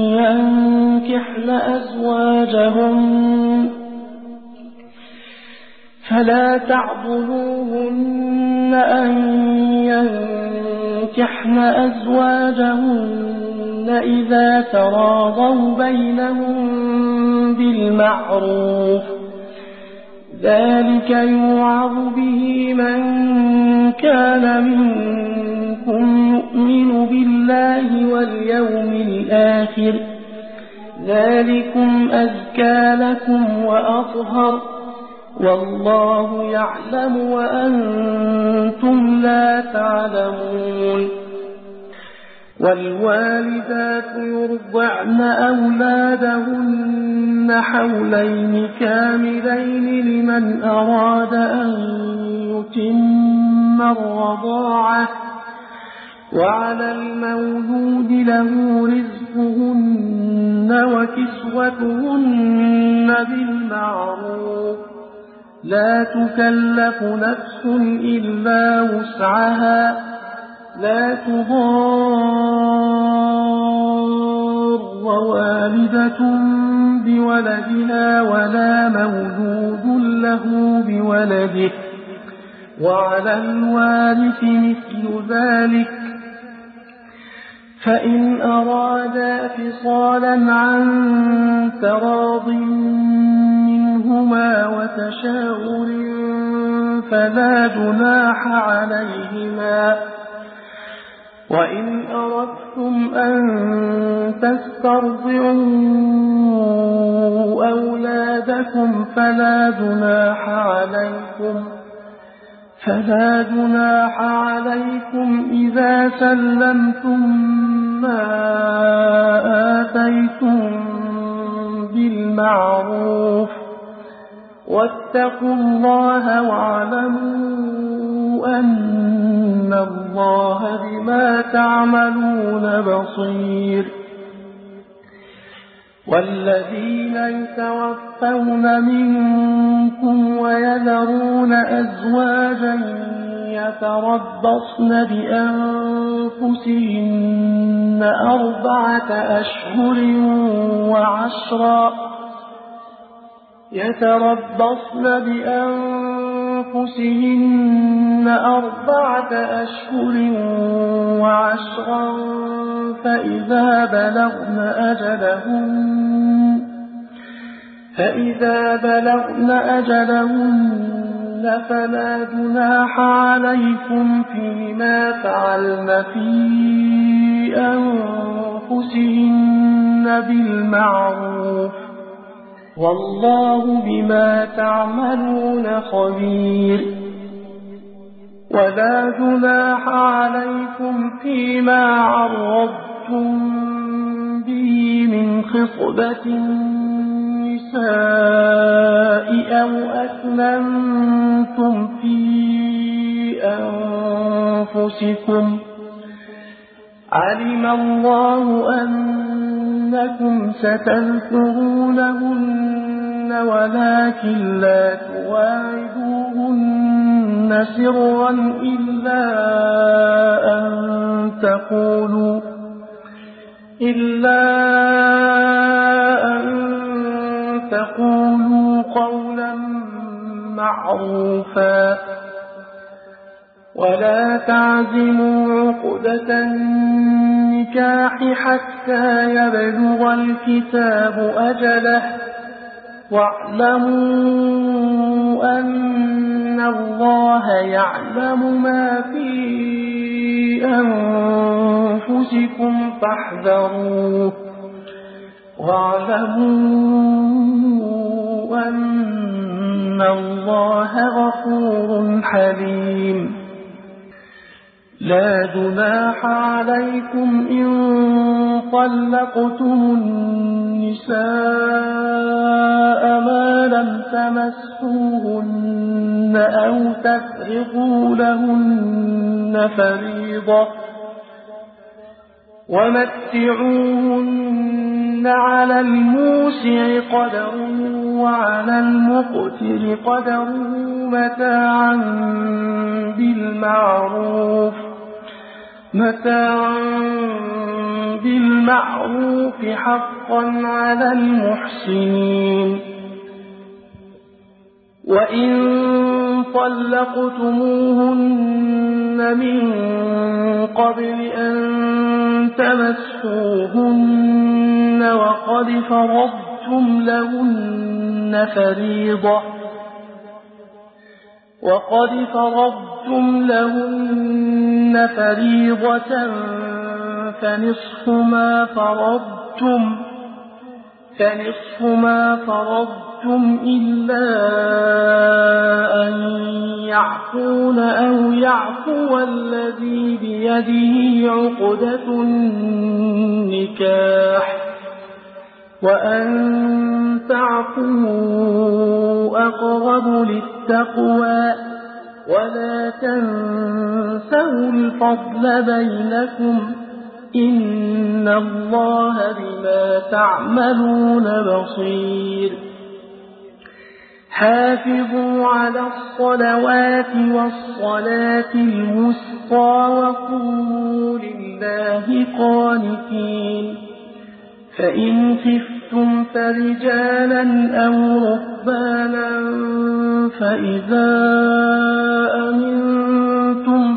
ينكحن أزواجهن إذا تراضوا بينهم بالمعروف ذلك يوعظ به من كان منكم يؤمن بالله واليوم الآخر ذلكم أزكى لكم وأطهر والله يعلم وأنتم لا تعلمون. والوالدات يرضعن أولادهن حولين كاملين لمن أراد أن يتم الرضاعة وعلى المولود له رزقهن وكسوتهن بالمعروف لا تكلف نفس إلا وسعها لا تضار والدة بولدها ولا مولود له بولده، وعلى الوارث مثل ذلك، فإن أرادا فصالا عن تراض منهما وتشاور فلا جناح عليهما. وإن أردتم أن تسترضعوا أولادكم فلا جناح عليكم إذا سلمتم ما آتيتم بالمعروف، واتقوا الله واعلموا أن الله بما تعملون بصير. والذين يتوفون منكم ويذرون أزواجا يتربصن بأنفسهن 4 أشهر وعشرا فإذا بلغن أجلهن فلا جناح عليكم فيما فعلن في أنفسهن بالمعروف، والله بما تعملون خبير. ولا جناح عليكم فيما عرضتم به من خطبة النساء أو أكننتم في أنفسكم، علم الله أنكم ستذكرونهن ولكن لا تواعدوهن سرا إلا أن تقولوا قولا معروفا. ولا تعزموا عقدة النكاح حتى يبلغ الكتاب أجله، واعلموا أن الله يعلم ما في أنفسكم فاحذروه، واعلموا أن الله غفور حليم. لا جناح عليكم إن طلقتم النساء ما لم تمسوهن أو تفرضوا لهن فريضة، ومتعوهن على الموسع قدره وعلى المقتر قدره متاعا بالمعروف حقا على المحسنين. وإن طلقتموهن من قبل أن تمسوهن وقد فرضتم لهن فريضة فنصف ما فرضتم إلا أن يعفون أو يعفو الذي بيده عقدة النكاح، وأن تعفوا أقرب للتقوى، ولا تنسوا الفضل بينكم، إن الله بما تعملون بصير. حافظوا على الصلوات والصلاة الوسطى وقوموا لله قانتين، فإن خفتم فرجالا أو ركبانا فإذا أمنتم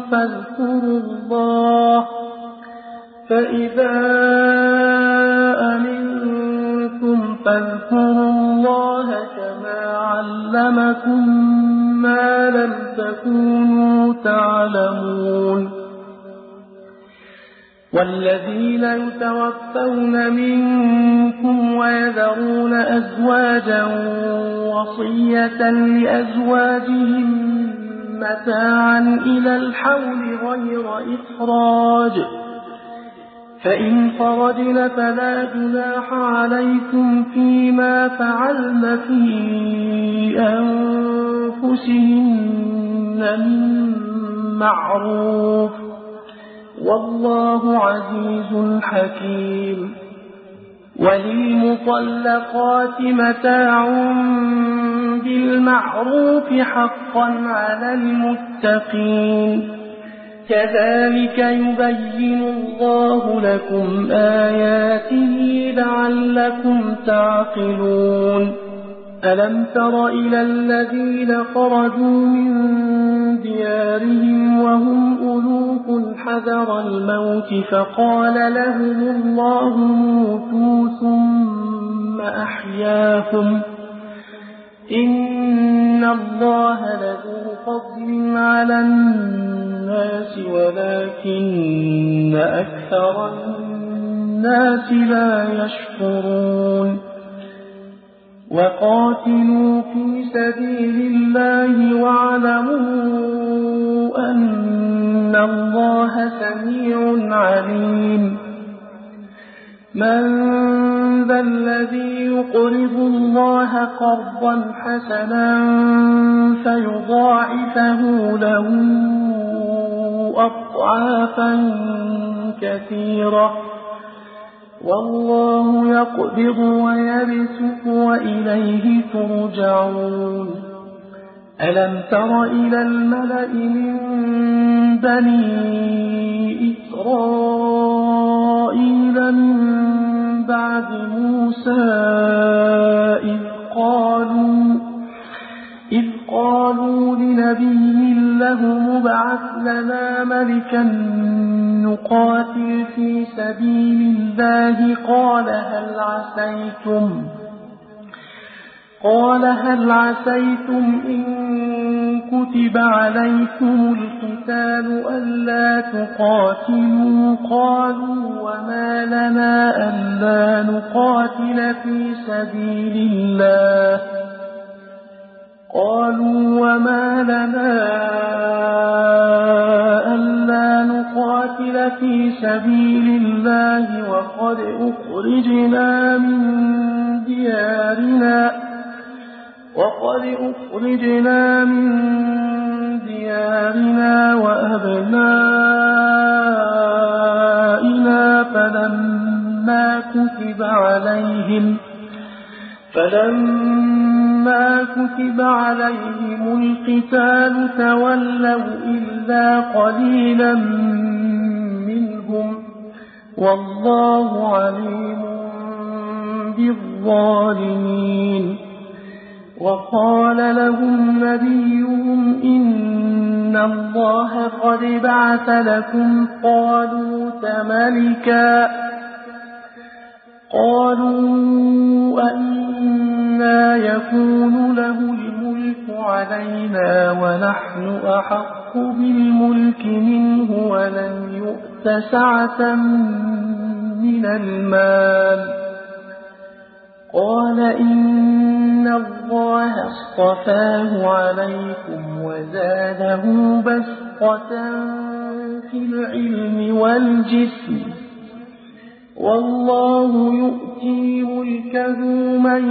فاذكروا الله كما علمكم ما لم تكونوا تعلمون والذين يتوفون منكم ويذرون أزواجا وصية لأزواجهم متاعا إلى الحول غير إخراج فإن خرجن فلا جناح عليكم فيما فعلن في أنفسهن من معروف والله عزيز حكيم وللمطلقات متاع بالمعروف حقا على المتقين كذلك يبين الله لكم آياته لعلكم تعقلون ألم تر إلى الذين خرجوا من ديارهم وهم ألوف حذر الموت فقال لهم الله موتوا ثم أحياهم إن الله لذو فضل على الناس ولكن أكثر الناس لا يشكرون وقاتلوا في سبيل الله واعلموا أن الله سميع عليم من ذا الذي يقرض الله قرضا حسنا فيضاعفه له أضعافا كثيرة والله يقبض ويبسط وإليه ترجعون ألم تر إلى الملأ من بني إسرائيل من بعد موسى إذ قالوا لنبي له مبعث لنا ملكا نقاتل في سبيل الله قال هل عسيتم إن كتب عليكم القتال ألا تقاتلوا قالوا وما لنا ألا نقاتل في سبيل الله وقد أخرجنا من ديارنا وأبنائنا فلما كتب عليهم القتال تولوا إلا قليلا منهم والله عليم بالظالمين وقال لهم نبيهم إن الله قد بعث لكم طالوت ملكا قالوا أنى يكون له الملك علينا ونحن أحق بالملك منه ولم يؤت سعة من المال قال إن الله اصطفاه عليكم وزاده بسطة في العلم والجسم والله يؤتي ملكه من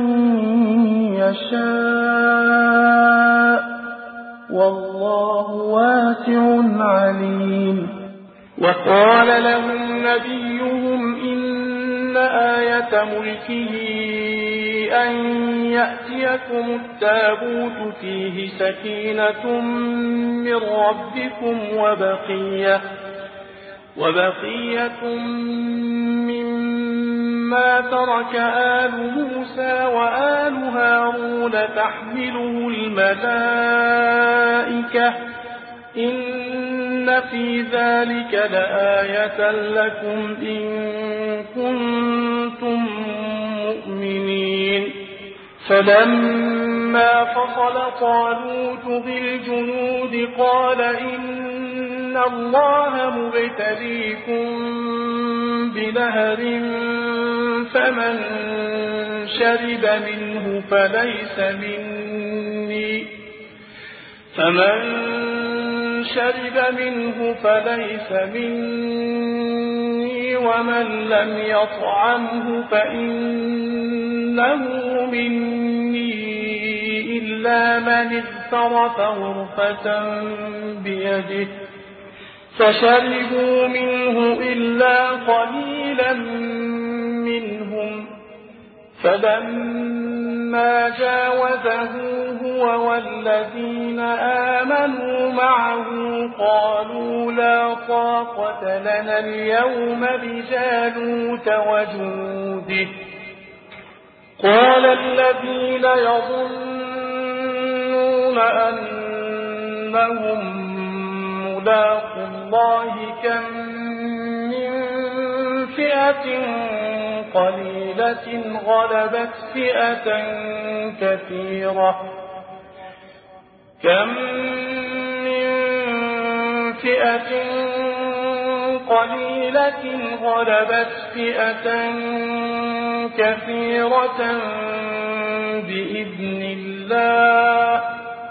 يشاء والله واسع عليم وقال لهم نبيهم إن آية ملكه أن يأتيكم التابوت فيه سكينة من ربكم وبقية مما ما ترك آل موسى وآل هارون تحمله الملائكة إن في ذلك لآية لكم إن كنتم مؤمنين فلما فصل طالوت بالجنود قال إن الله مبتليكم بنهر فمن شرب منه فليس مني ومن لم يطعمه فإنه مني إلا من اغترف غرفة بيده فشربوا منه إلا قليلا منهم فلما جاوزه هو والذين آمنوا معه قالوا لا طاقة لنا اليوم بجالوت وجنوده قال الذين يظنون أنهم ملاقو الله كم من فئة قليلة غلبت فئة كثيرة كم من فئة قليلة غلبت فئة كثيرة بإذن الله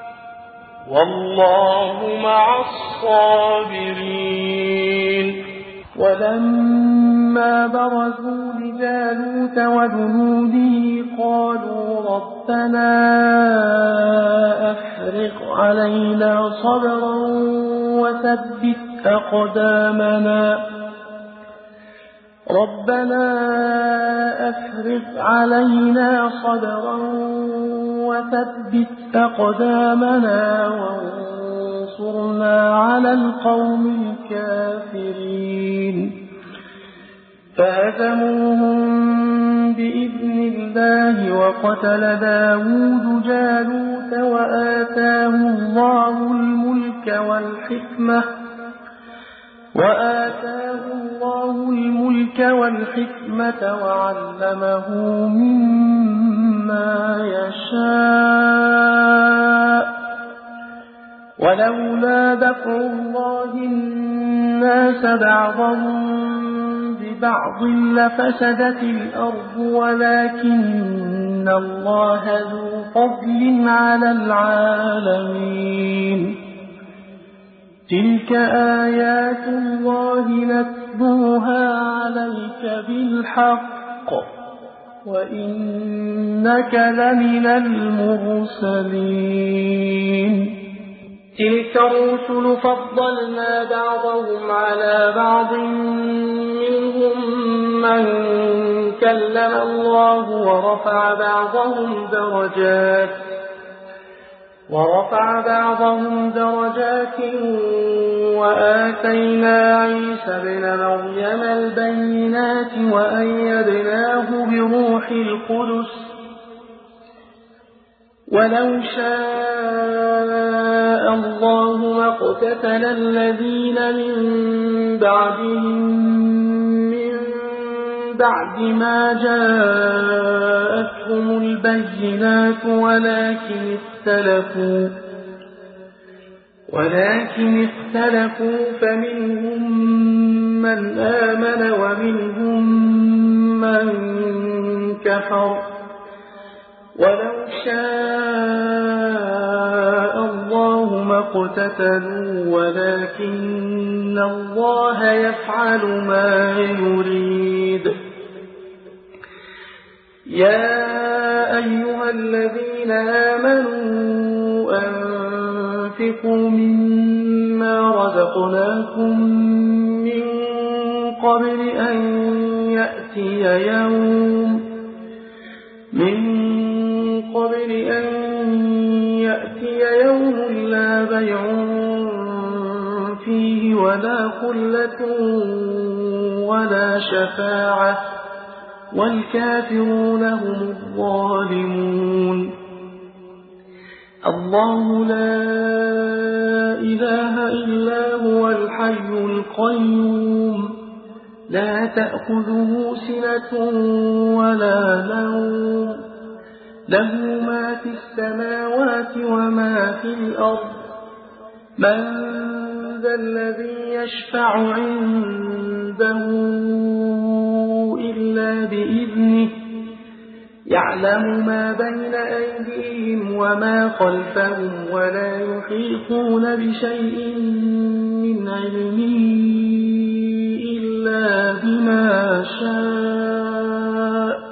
والله مع الصابرين ولما برزوا لجالوت وجنوده قالوا ربنا أفرغ علينا صبرا وثبت أقدامنا وانصرنا على القوم الكافرين فهزموهم بإذن الله وقتل داود جالوت وآتاه الله الملك والحكمة وعلمه مما يشاء ولولا دفع الله الناس بعضهم ببعض لفسدت الأرض ولكن الله ذو فضل على العالمين تلك آيات الله نتلوها عليك بالحق وإنك لمن المرسلين تلك الرسل فضلنا بعضهم على بعض منهم من كلم الله ورفع بعضهم درجات وآتينا عيسى ابن مريم البينات وأيدناه بروح القدس ولو شاء الله ما اقتتل الذين من بعد ما جاءتهم البينات ولكن اختلفوا فمنهم من آمن ومنهم من كفر ولو شاء الله ما اقتتلوا ولكن الله يفعل ما يريد يا أيها الذين آمنوا أنفقوا مما رزقناكم من قبل أن يأتي يوم لا بيع فيه ولا خلة ولا شفاعة والكافرون هم الظالمون. الله لا إله إلا هو الحي القيوم لا تأخذه سنة ولا نوم له ما في السماوات وما في الأرض من ذا الذي يشفع عنده إلا بإذنه يعلم ما بين أيديهم وما خلفهم ولا يحيطون بشيء من علمه إلا بما شاء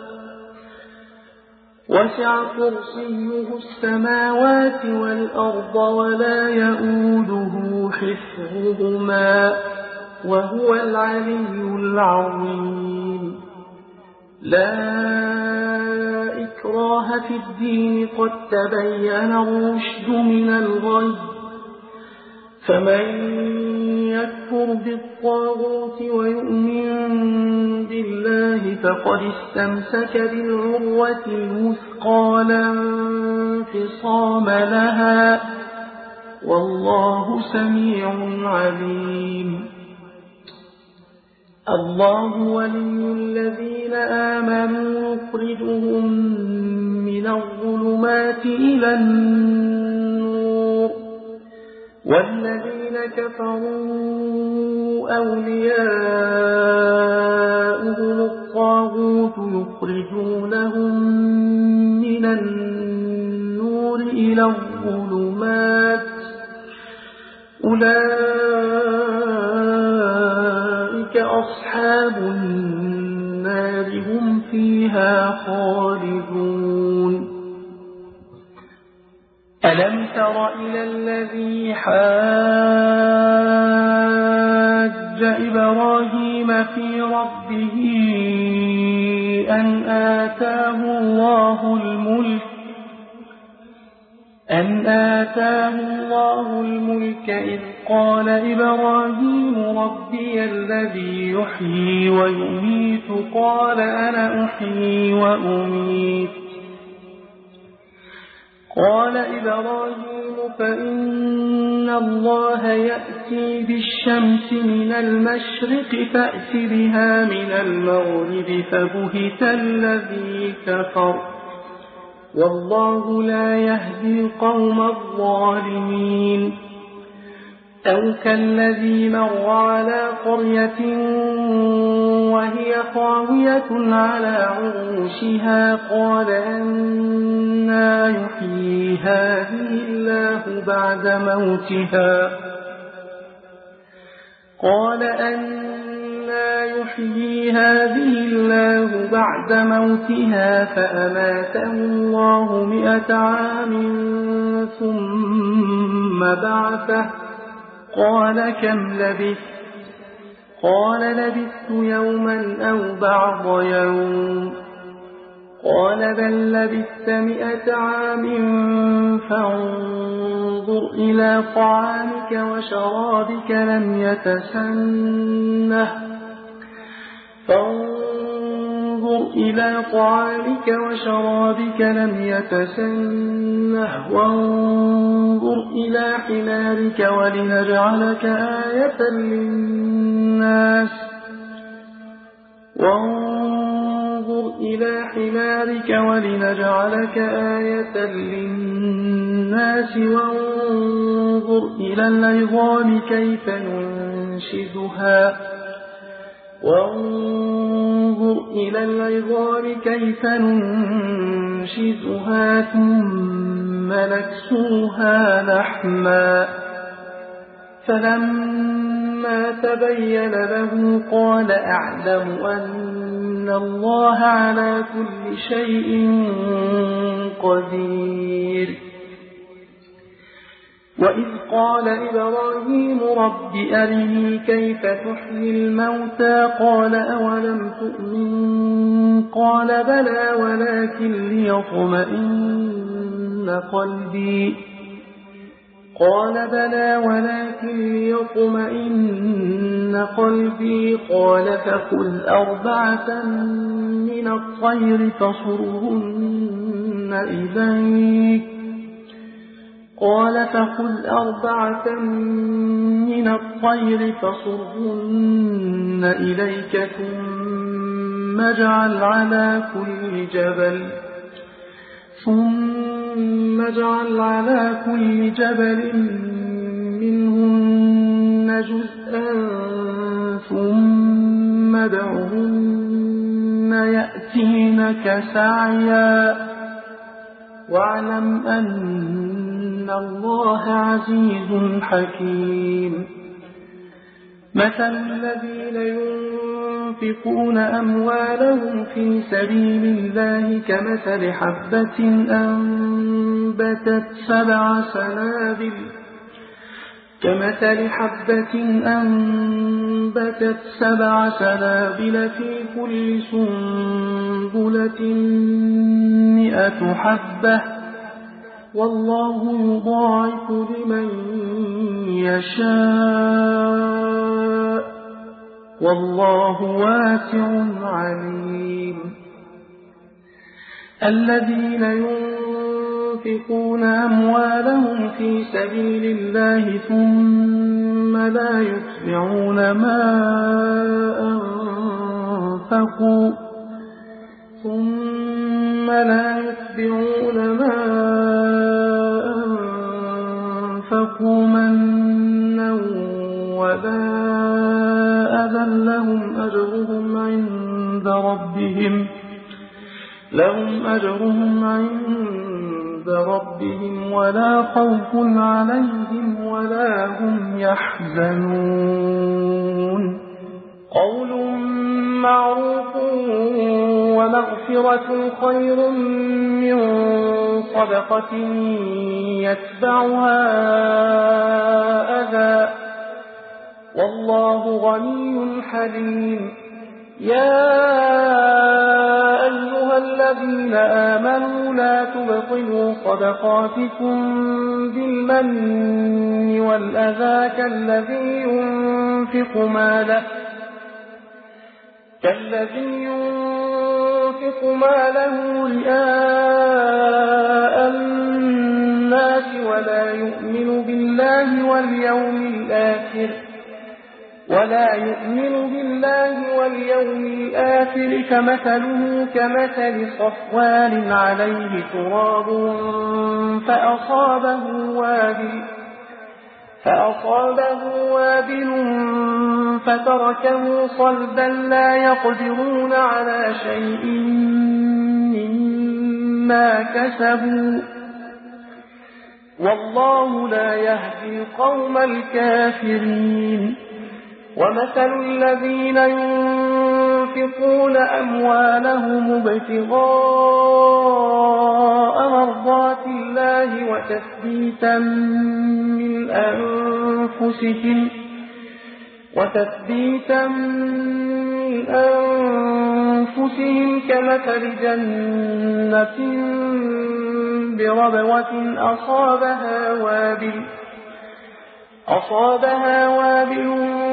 وسع كرسيه السماوات والأرض ولا يؤوده حفظهما وهو العلي العظيم. لا إكراه في الدين قد تبين الرشد من الغي فمن يكفر بالطاغوت ويؤمن بالله فقد استمسك بالعروة الوثقى لا انفصام لها والله سميع عليم. الله ولي الذين آمنوا يخرجهم من الظلمات إلى النور والذين كفروا أولياؤهم الطاغوت يخرجونهم من النور إلى الظلمات أولئك أصحاب النار هم فيها خالدون. ألم تر إلى الذي حاج إبراهيم في ربه أن آتاه الله الملك إذ قال إبراهيم ربي الذي يحيي ويميت قال أنا أحيي وأميت قال إبراهيم فإن الله يأتي بالشمس من المشرق فأت بها من المغرب فبهت الذي كفر والله لا يهدي القوم الظالمين. أو كالذي مر على قرية وهي خاوية على عروشها قال أنى يحيي هذه الله بعد موتها فأماته الله 100 عام ثم بعثه قال كم لبثت قال لبثت يوما أو بعض يوم قال بل لبثت 100 عام فانظر إلى طعامك وشرابك لم يتسنه وانظر إلى حمارك ولنجعلك آية للناس وانظر إلى العظام كيف ننشزها ثم نكسوها لحما فلما تبين له قال أعلم أن الله على كل شيء قدير. وإذ قال إبراهيم رب أرني كيف تحيي الموتى قال أولم تؤمن قال بلى ولكن ليطمئن قلبي قال بلى ولكن ليطمئن قلبي قال فخذ 4 من الطير فصرهن إليك ثم اجعل على كل جبل منهن جزءا ثم ادعهن يأتينك سعيا واعلم أن الله عزيز حكيم مثل الذين ينفقون أموالهم في سبيل الله كمثل حبة أنبتت 7 سنابل في كل سنبلة 100 حبة والله يضاعف لمن يشاء والله واسع عليم الذين ينفقون أموالهم في سبيل الله ثم لا يتبعون ما أنفقوا منا ولا أذى لهم أجرهم عند ربهم ولا خوف عليهم ولا هم يحزنون قول معروف ومغفرة خير من صدقة يتبعها أذى والله غني حليم يا أيها الذين آمنوا لا تبطلوا صدقاتكم بالمن والأذى كالذي ينفق ماله رئاء الناس ولا يؤمن بالله واليوم الآخر كمثله كمثل صفوان عليه تراب فأصابه وابل فتركه صلبا لا يقدرون على شيء مما كسبوا والله لا يهدي القوم الكافرين ومثل الذين ينفقون أموالهم ابتغاء مرضات الله وتثبيتا من أنفسهم كمثل جنة بربوة أصابها وابل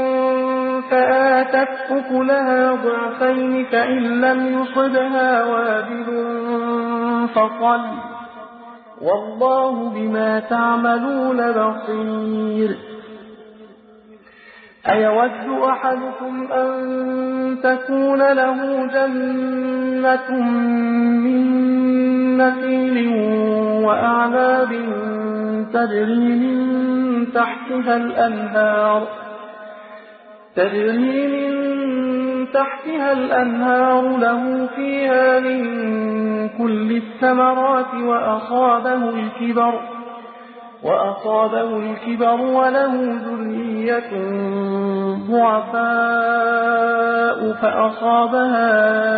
فآتت أكلها ضعفين فإن لم يصبها وابل فطل والله بما تعملون بصير أيود أحدكم أن تكون له جنة من نخيل وأعناب تجري من تحتها الأنهار له فيها من كل الثمرات وأصابه الكبر وله ذرية ضعفاء فأصابها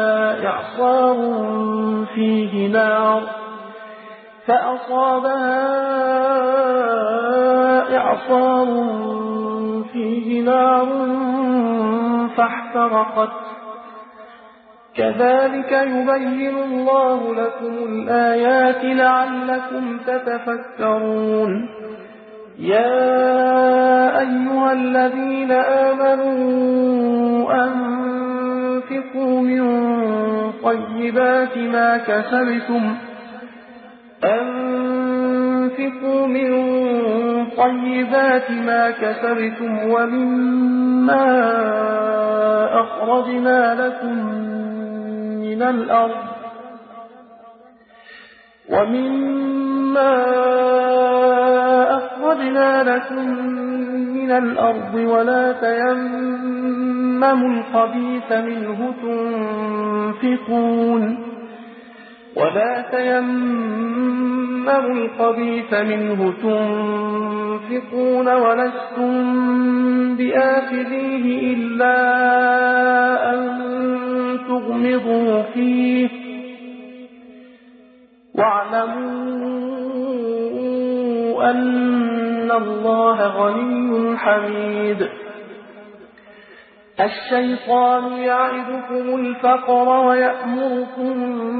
إعصار فيه نار فاحترقت كذلك يبين الله لكم الآيات لعلكم تتفكرون يا أيها الذين آمنوا أنفقوا من طيبات ما كسبتم ومما أخرجنا لكم من الأرض ولا تيمموا الخبيث منه تنفقون ولستم بآخذيه إلا أن تغمضوا فيه واعلموا أن الله غني حميد. الشيطان يعدكم الفقر ويأمركم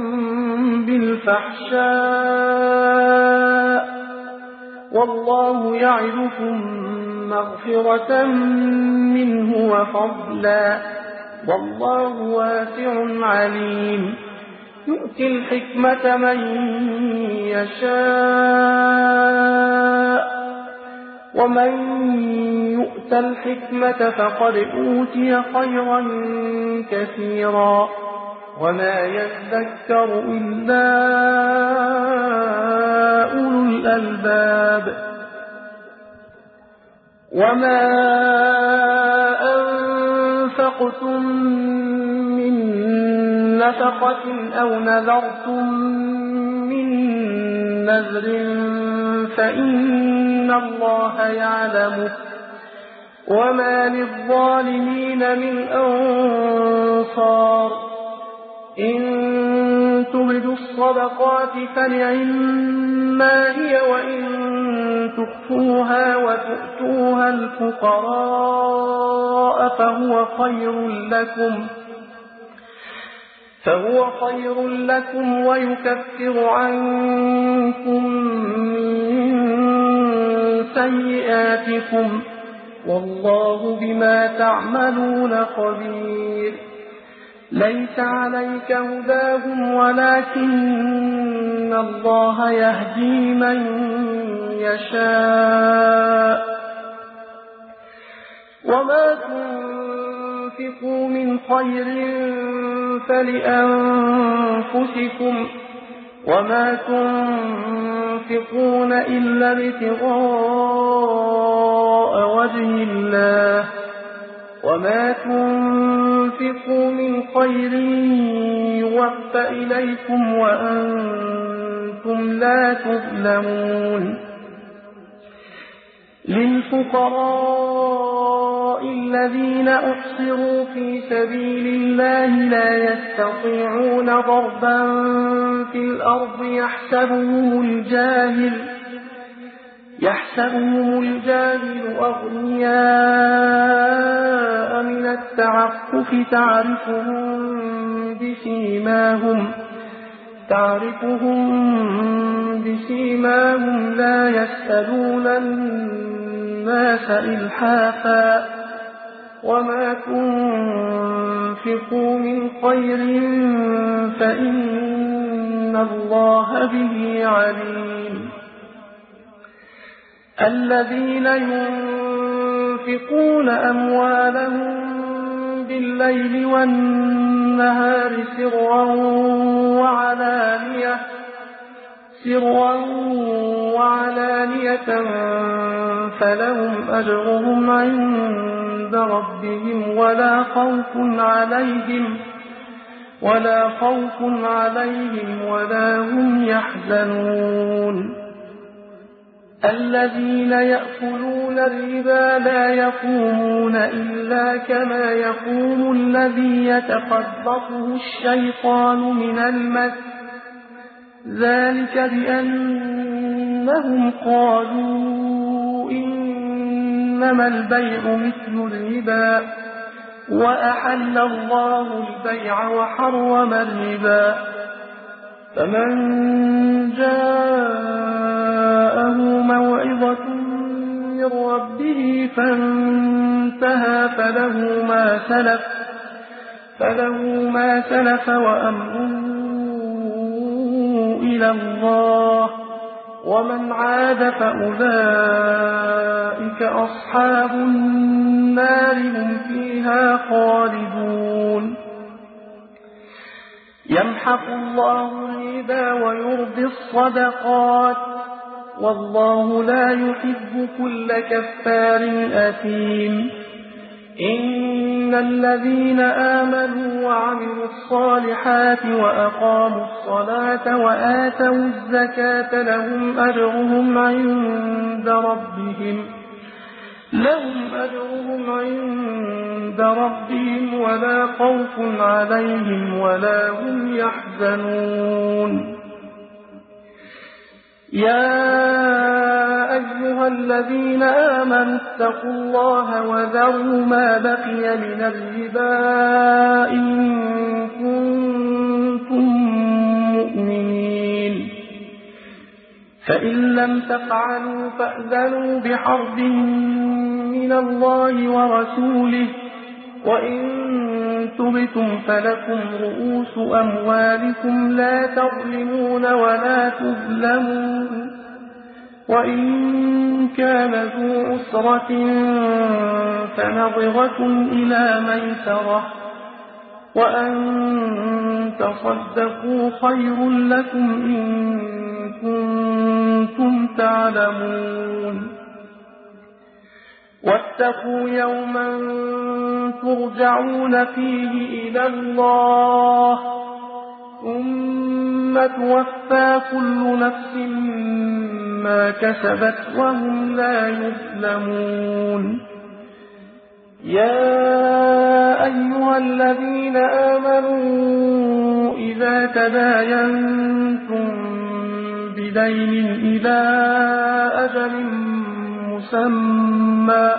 بالفحشاء والله يعدكم مغفرة منه وفضلا والله واسع عليم. يؤتي الحكمة من يشاء ومن يؤت الحكمة فقد أوتي خيرا كثيرا وما يذكر إلا أولو الألباب. وما أنفقتم من نفقة أو نذرتم من نذر فإن الله يعلمه وما للظالمين من أنصار. إن تبدوا الصدقات فنعما هي وإن تخفوها وتؤتوها الفقراء فهو خير لكم ويكفر عنكم من سيئاتكم والله بما تعملون خبير. ليس عليك هداهم ولكن الله يهدي من يشاء. وما تنفقوا من خير فلأنفسكم وما تنفقون إلا ابتغاء وجه الله وما تنفقوا من خير يوفى إليكم وأنتم لا تظلمون. للفقراء الذين أحصروا في سبيل الله لا يستطيعون ضربا في الأرض يحسبهم الجاهل أغنياء من التعفف تعرفهم بسيماهم لا يسألون الناس إلحافا وما تنفقوا من خير فإن الله به عليم. الذين ينفقون أموالهم بالليل والنهار سرا وعلانية فلهم أجرهم عند ربهم ولا خوف عليهم ولا هم يحزنون. الذين يأكلون الربا لا يقومون إلا كما يقوم الذي يتخبطه الشيطان من المس ذلك بأنهم قالوا إنما البيع مثل الربا وأحل الله البيع وحرم الربا. فمن جاءه موعظة من ربه فانتهى فله ما سلف وأمره إلى الله ومن عاد فأولئك أصحاب النار هم فيها خالدون يمحق الله الربا ويربي الصدقات والله لا يحب كل كفار أثيم إن الذين آمنوا وعملوا الصالحات وأقاموا الصلاة وآتوا الزكاة لهم أجرهم عند ربهم ولا خوف عليهم ولا هم يحزنون يا أيها الذين آمنوا اتقوا الله وذروا ما بقي من الربا إن كنتم مؤمنين فإن لم تفعلوا فأذنوا بحرب من الله ورسوله وإن تبتم فلكم رؤوس أموالكم لا تظلمون ولا تظلمون وإن كان ذو أسرة فنظرة إلى ميسرة وأن تصدقوا خير لكم إن كنتم تعلمون واتقوا يوما ترجعون فيه إلى الله ثم توفى كل نفس ما كسبت وهم لا يظلمون يا أيها الذين آمنوا إذا تداينتم بدين إلى أجل مسمى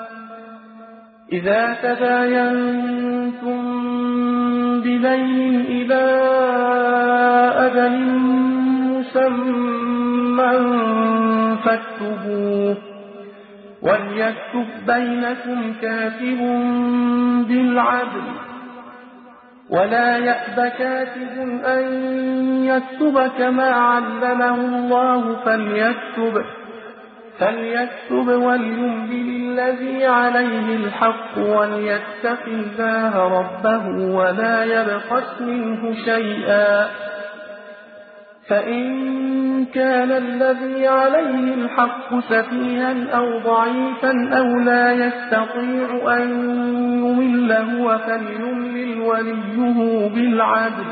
فاكتبوه وليكتب بينكم كاتب بالعدل ولا يأب كاتب أن يكتب كما علمه الله فليكتب وليملل الذي عليه الحق وليتق الله ربه ولا يبخس منه شيئا فإن كان الذي عليه الحق سفيها أو ضعيفا أو لا يستطيع أن يمل هو فليملل وليه بالعدل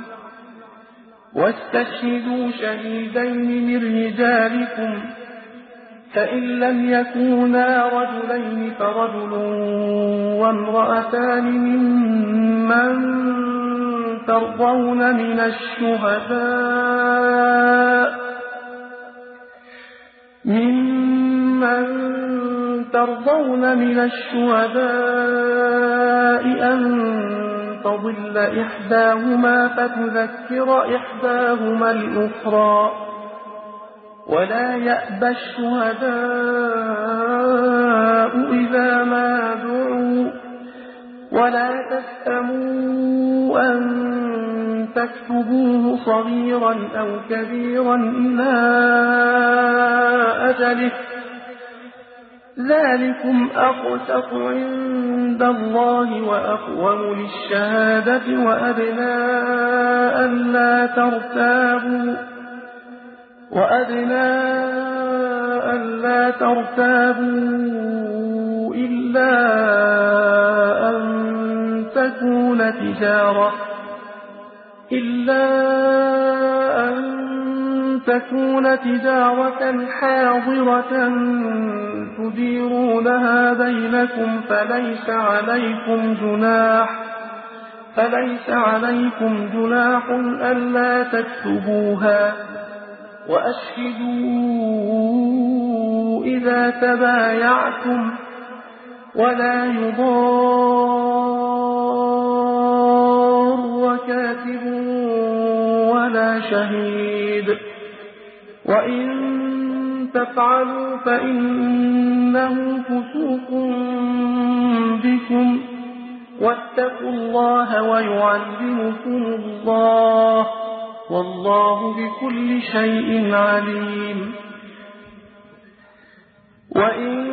واستشهدوا شهيدين من رجالكم فإن لم يكونا رجلين فرجل وامرأتان ممن ترضون من الشهداء أن تضل إحداهما فتذكر إحداهما الأخرى ولا يأبى الشهداء إذا ما دعوا ولا تسأموا أن تكتبوه صغيرا أو كبيرا إلى أجله ذلكم أقسط عند الله وأقوم للشهادة وأدنى ألا ترتابوا إلا أن تكون تجارة حاضرة تديرونها بينكم فليس عليكم جناح ألا تكتبوها وأشهدوا إذا تبايعتم ولا يضار كاتب ولا شهيد وإن تفعلوا فإنه فسوق بكم واتقوا الله ويعلمكم الله والله بكل شيء عليم. وإن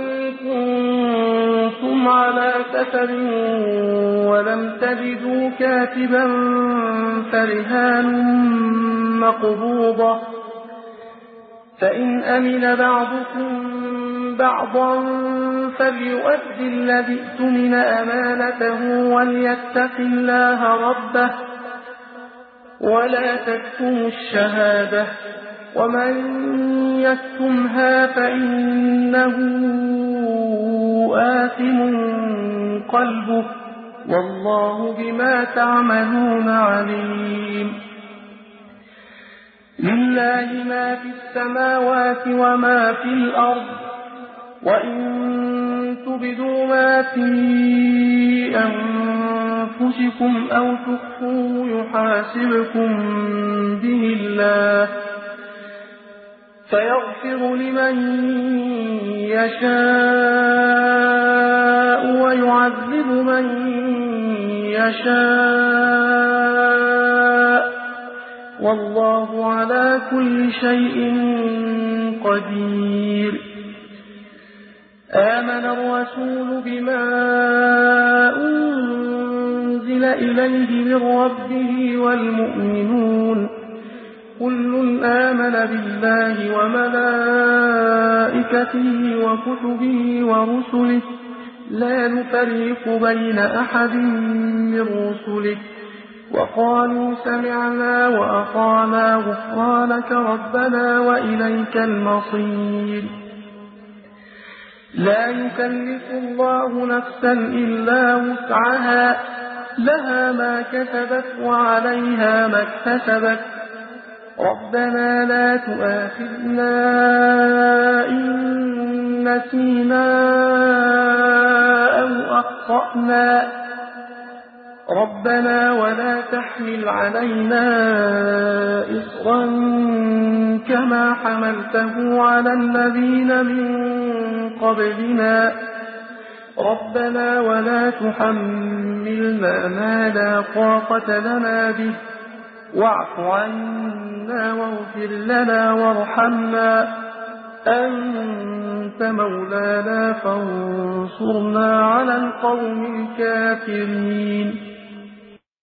كنتم على سفر ولم تجدوا كاتبا فرهان مقبوضة فإن أمن بعضكم بعضا فليؤدي الذي اؤتمن أمانته وليتق الله ربه ولا تكتموا الشهادة ومن يكتمها فإنه آثم قلبه والله بما تعملون عليم. لله ما في السماوات وما في الأرض وإن تبدوا ما في أنفسكم أو تخفوه يحاسبكم به الله فيغفر لمن يشاء ويعذب من يشاء والله على كل شيء قدير. آمن الرسول بما أنزل إليه من ربه والمؤمنون كل آمن بالله وملائكته وكتبه ورسله لا نفرق بين أحد من رسله وقالوا سمعنا وأطعنا غفرانك ربنا وإليك المصير. لا يكلف الله نفسا إلا وسعها لها ما كسبت وعليها ما اكتسبت ربنا لا تؤاخذنا إن نسينا أو أخطأنا ربنا ولا تحمل علينا إصرا كما حملته على الذين من قبلنا ربنا ولا تحملنا ما لا طاقة لنا به واعف عنا واغفر لنا وارحمنا أنت مولانا فانصرنا على القوم الكافرين.